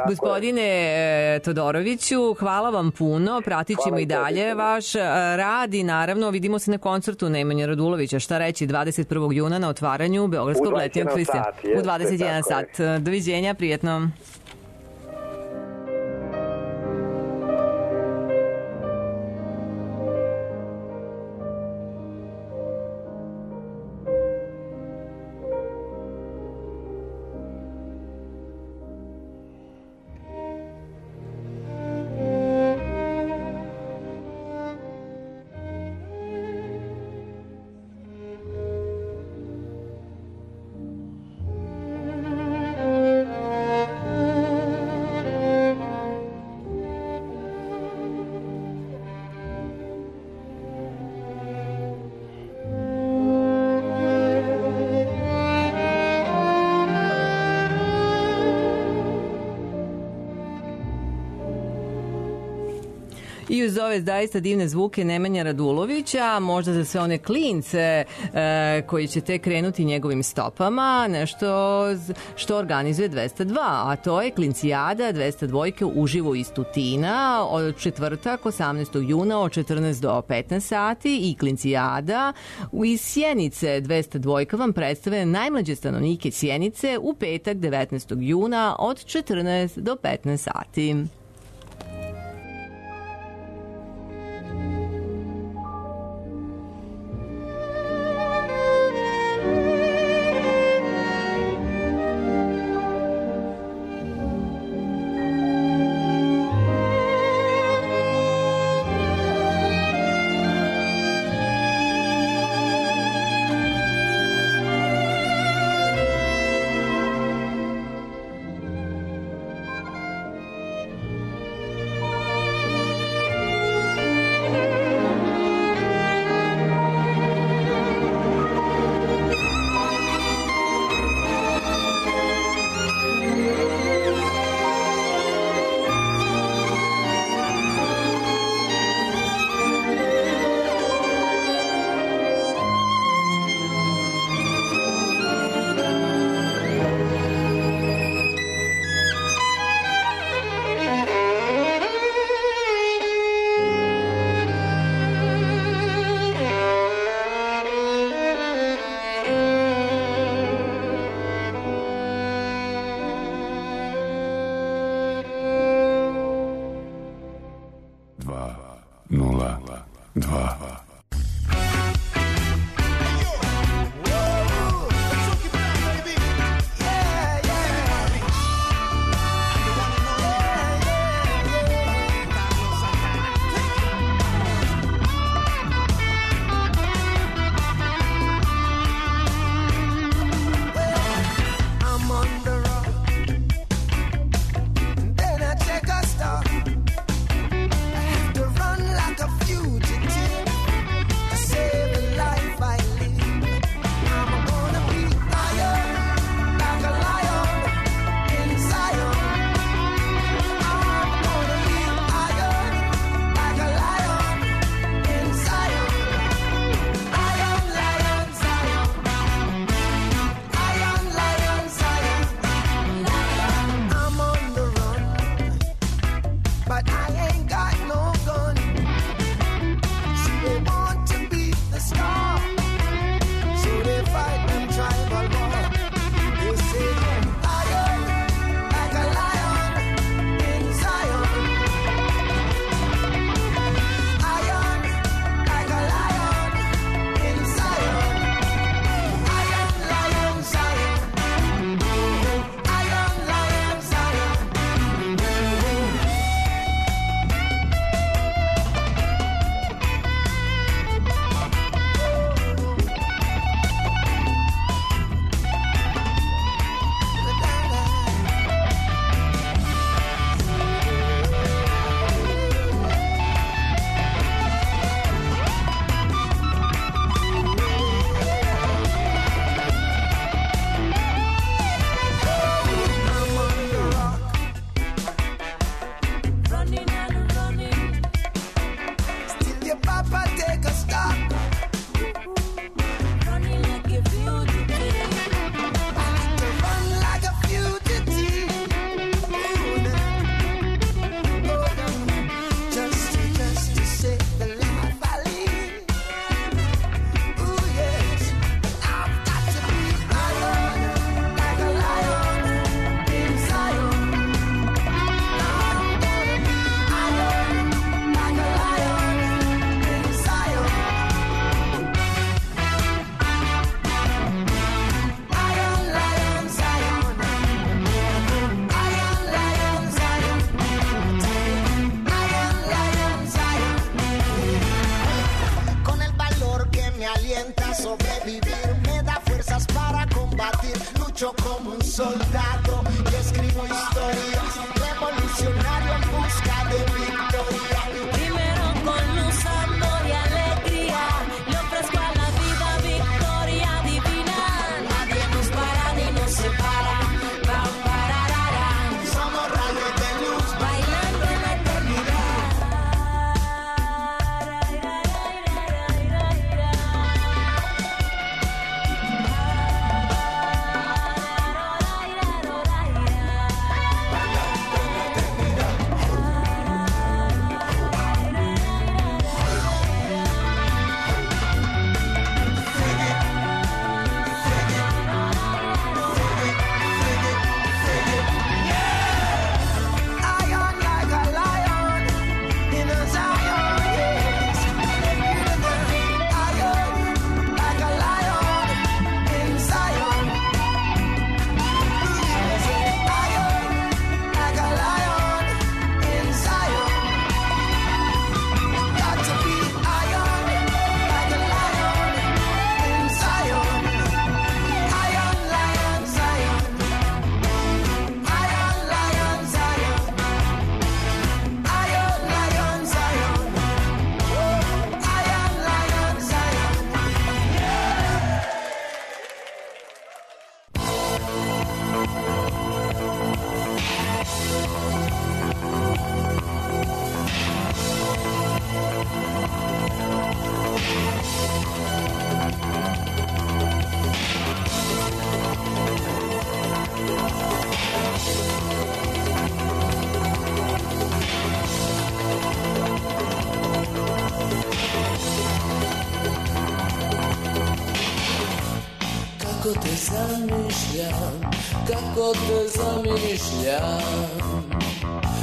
Gospodine Todoroviću, hvala vam puno, pratit ćemo i dalje vaš rad i naravno vidimo se na koncertu Nemanje Radulovića, šta reći, 21. juna na otvaranju Beogradskog letnjeg festivala. U 21 sat. Doviđenja, prijetno. I uz ove zaista divne zvuke Nemanja Radulovića, možda za sve one klince koji će tek krenuti njegovim stopama, nešto što organizuje 202, a to je Klincijada 202 uživo iz Tutina od četvrtak 18. juna od 14 do 15 sati i Klincijada iz Sjenice 202 vam predstave najmlađe stanovnike Sjenice u petak 19. juna od 14 do 15 sati. 0, 2. Kako te zamišljam, kako te zamišljam.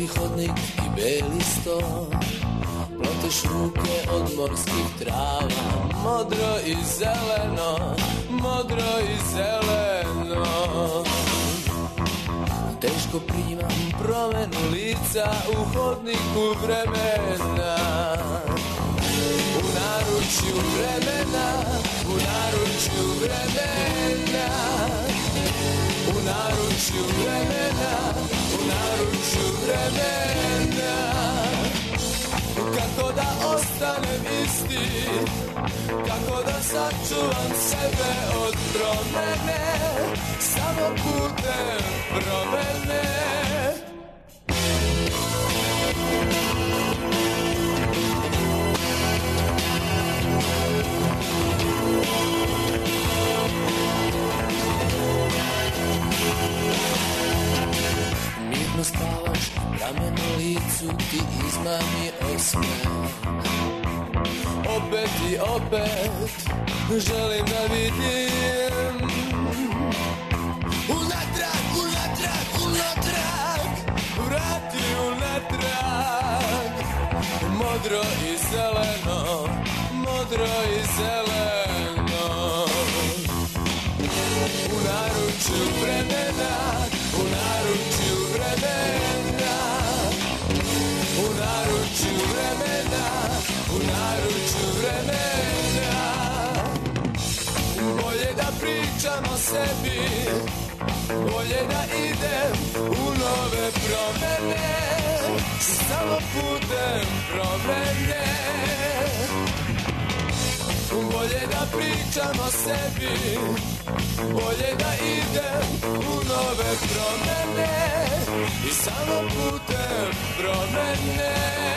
Beli hodnik i beli sto, ploteš ruke od morskih trava, modro i zeleno, modro i zeleno. Teško primam promenu lica u hodniku vremena, u naručju vremena, u naručju vremena, u naručju vremena, u naručju vremena. Kako da ostanem isti, kako da sačuvam sebe od promene, samo putem promene. Mirno spavaš, ramen u licu ti izmami osmeh. Opet i opet želim da vidim unatrag, unatrag, unatrag, vrati unatrag. Modro i zeleno, modro i zeleno. U naručju vremena, u naručju vremena, u naručju vremena, u naručju vremena. Bolje da pričam o sebi, bolje da idem u nove promene, samo putem promene. Bolje da pričam o sebi, bolje da idem u nove promene i samo putem promene.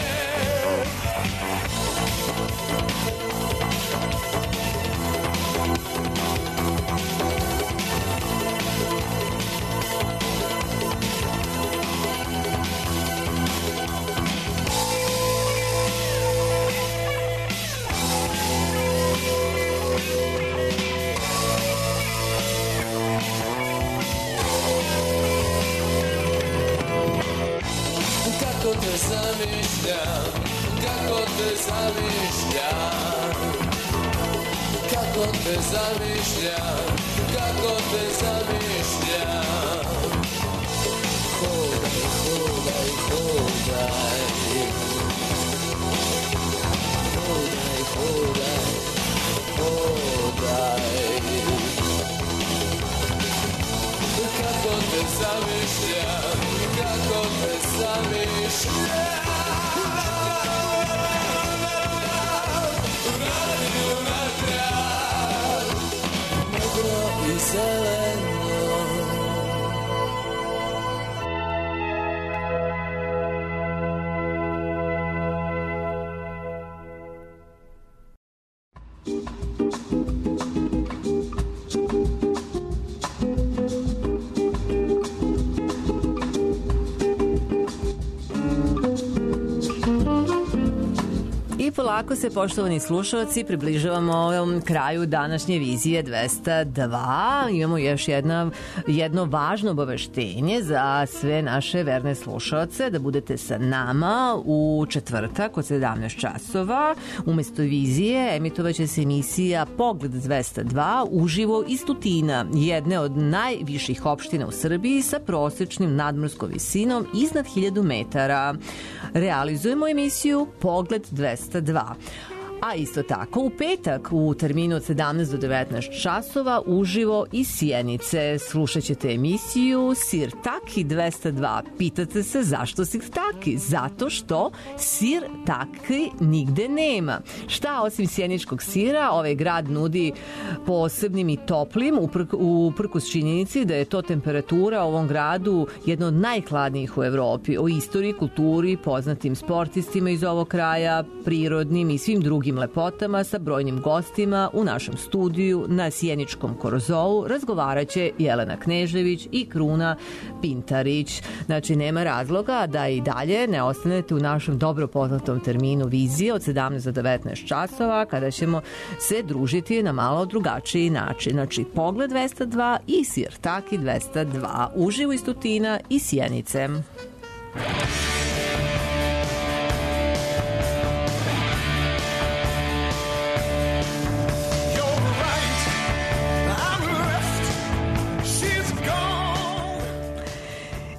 Kako te zamišljam, kako te zamišljam, kako te zamišljam, kako te zamišljam. Hodaj, hodaj, hodaj, hodaj, hodaj, hodaj. Kako te zamišljam, kako te zamišljam. Vrati unatrag, modro i zeleno. Polako se, poštovani slušalci, približavamo kraju današnje vizije 202. Imamo još jedno važno obaveštenje za sve naše verne slušalce, da budete sa nama u četvrtak od 17 časova. Umesto vizije emitovaće se emisija Pogled 202 uživo iz Tutina, jedne od najviših opština u Srbiji sa prosečnim nadmorskom visinom iznad 1000 metara. Realizujemo emisiju Pogled 202. A isto tako u petak u terminu od 17 do 19 časova uživo iz Sjenice slušat ćete emisiju Sir Taki 202. Pitate se zašto Sir Taki? Zato što Sir Taki nigde nema. Šta osim sjeničkog sira ovaj grad nudi posebnim i toplim, uprkos činjenici da je to temperatura u ovom gradu jedna od najhladnijih u Evropi. O istoriji, kulturi, poznatim sportistima iz ovog kraja, prirodnim i svim drugim lepotama sa brojnim gostima u našem studiju na Sjeničkom Korozou razgovarat će Jelena Knežević i Kruna Pintarić. Znači, nema razloga da i dalje ne ostanete u našem dobro poznatom terminu vizije od 17 do 19 časova kada ćemo se družiti na malo drugačiji način. Znači, Pogled 202 i Sir Taki 202 uživo iz Tutina i Sjenice.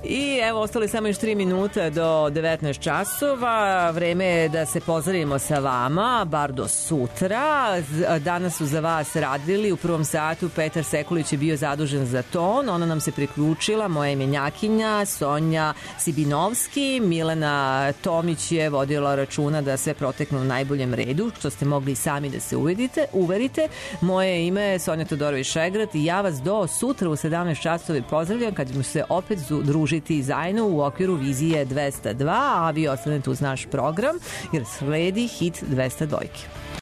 I evo, ostali samo još 3 minuta do 19 časova. Vreme je da se pozdravimo sa vama, bar do sutra. Danas su za vas radili u prvom satu. Petar Sekulić je bio zadužen za ton. Ona nam se priključila, moja imenjakinja Sonja Sibinovski. Milena Tomić je vodila računa da sve protekne u najboljem redu, što ste mogli sami da se uverite. Moje ime je Sonja Todorović-Šegrat i ja vas do sutra u 17 časova pozdravljam kad ćemo se opet družiti zajedno u okviru Vizije 202, a vi ostanete uz naš program jer sledi hit 202.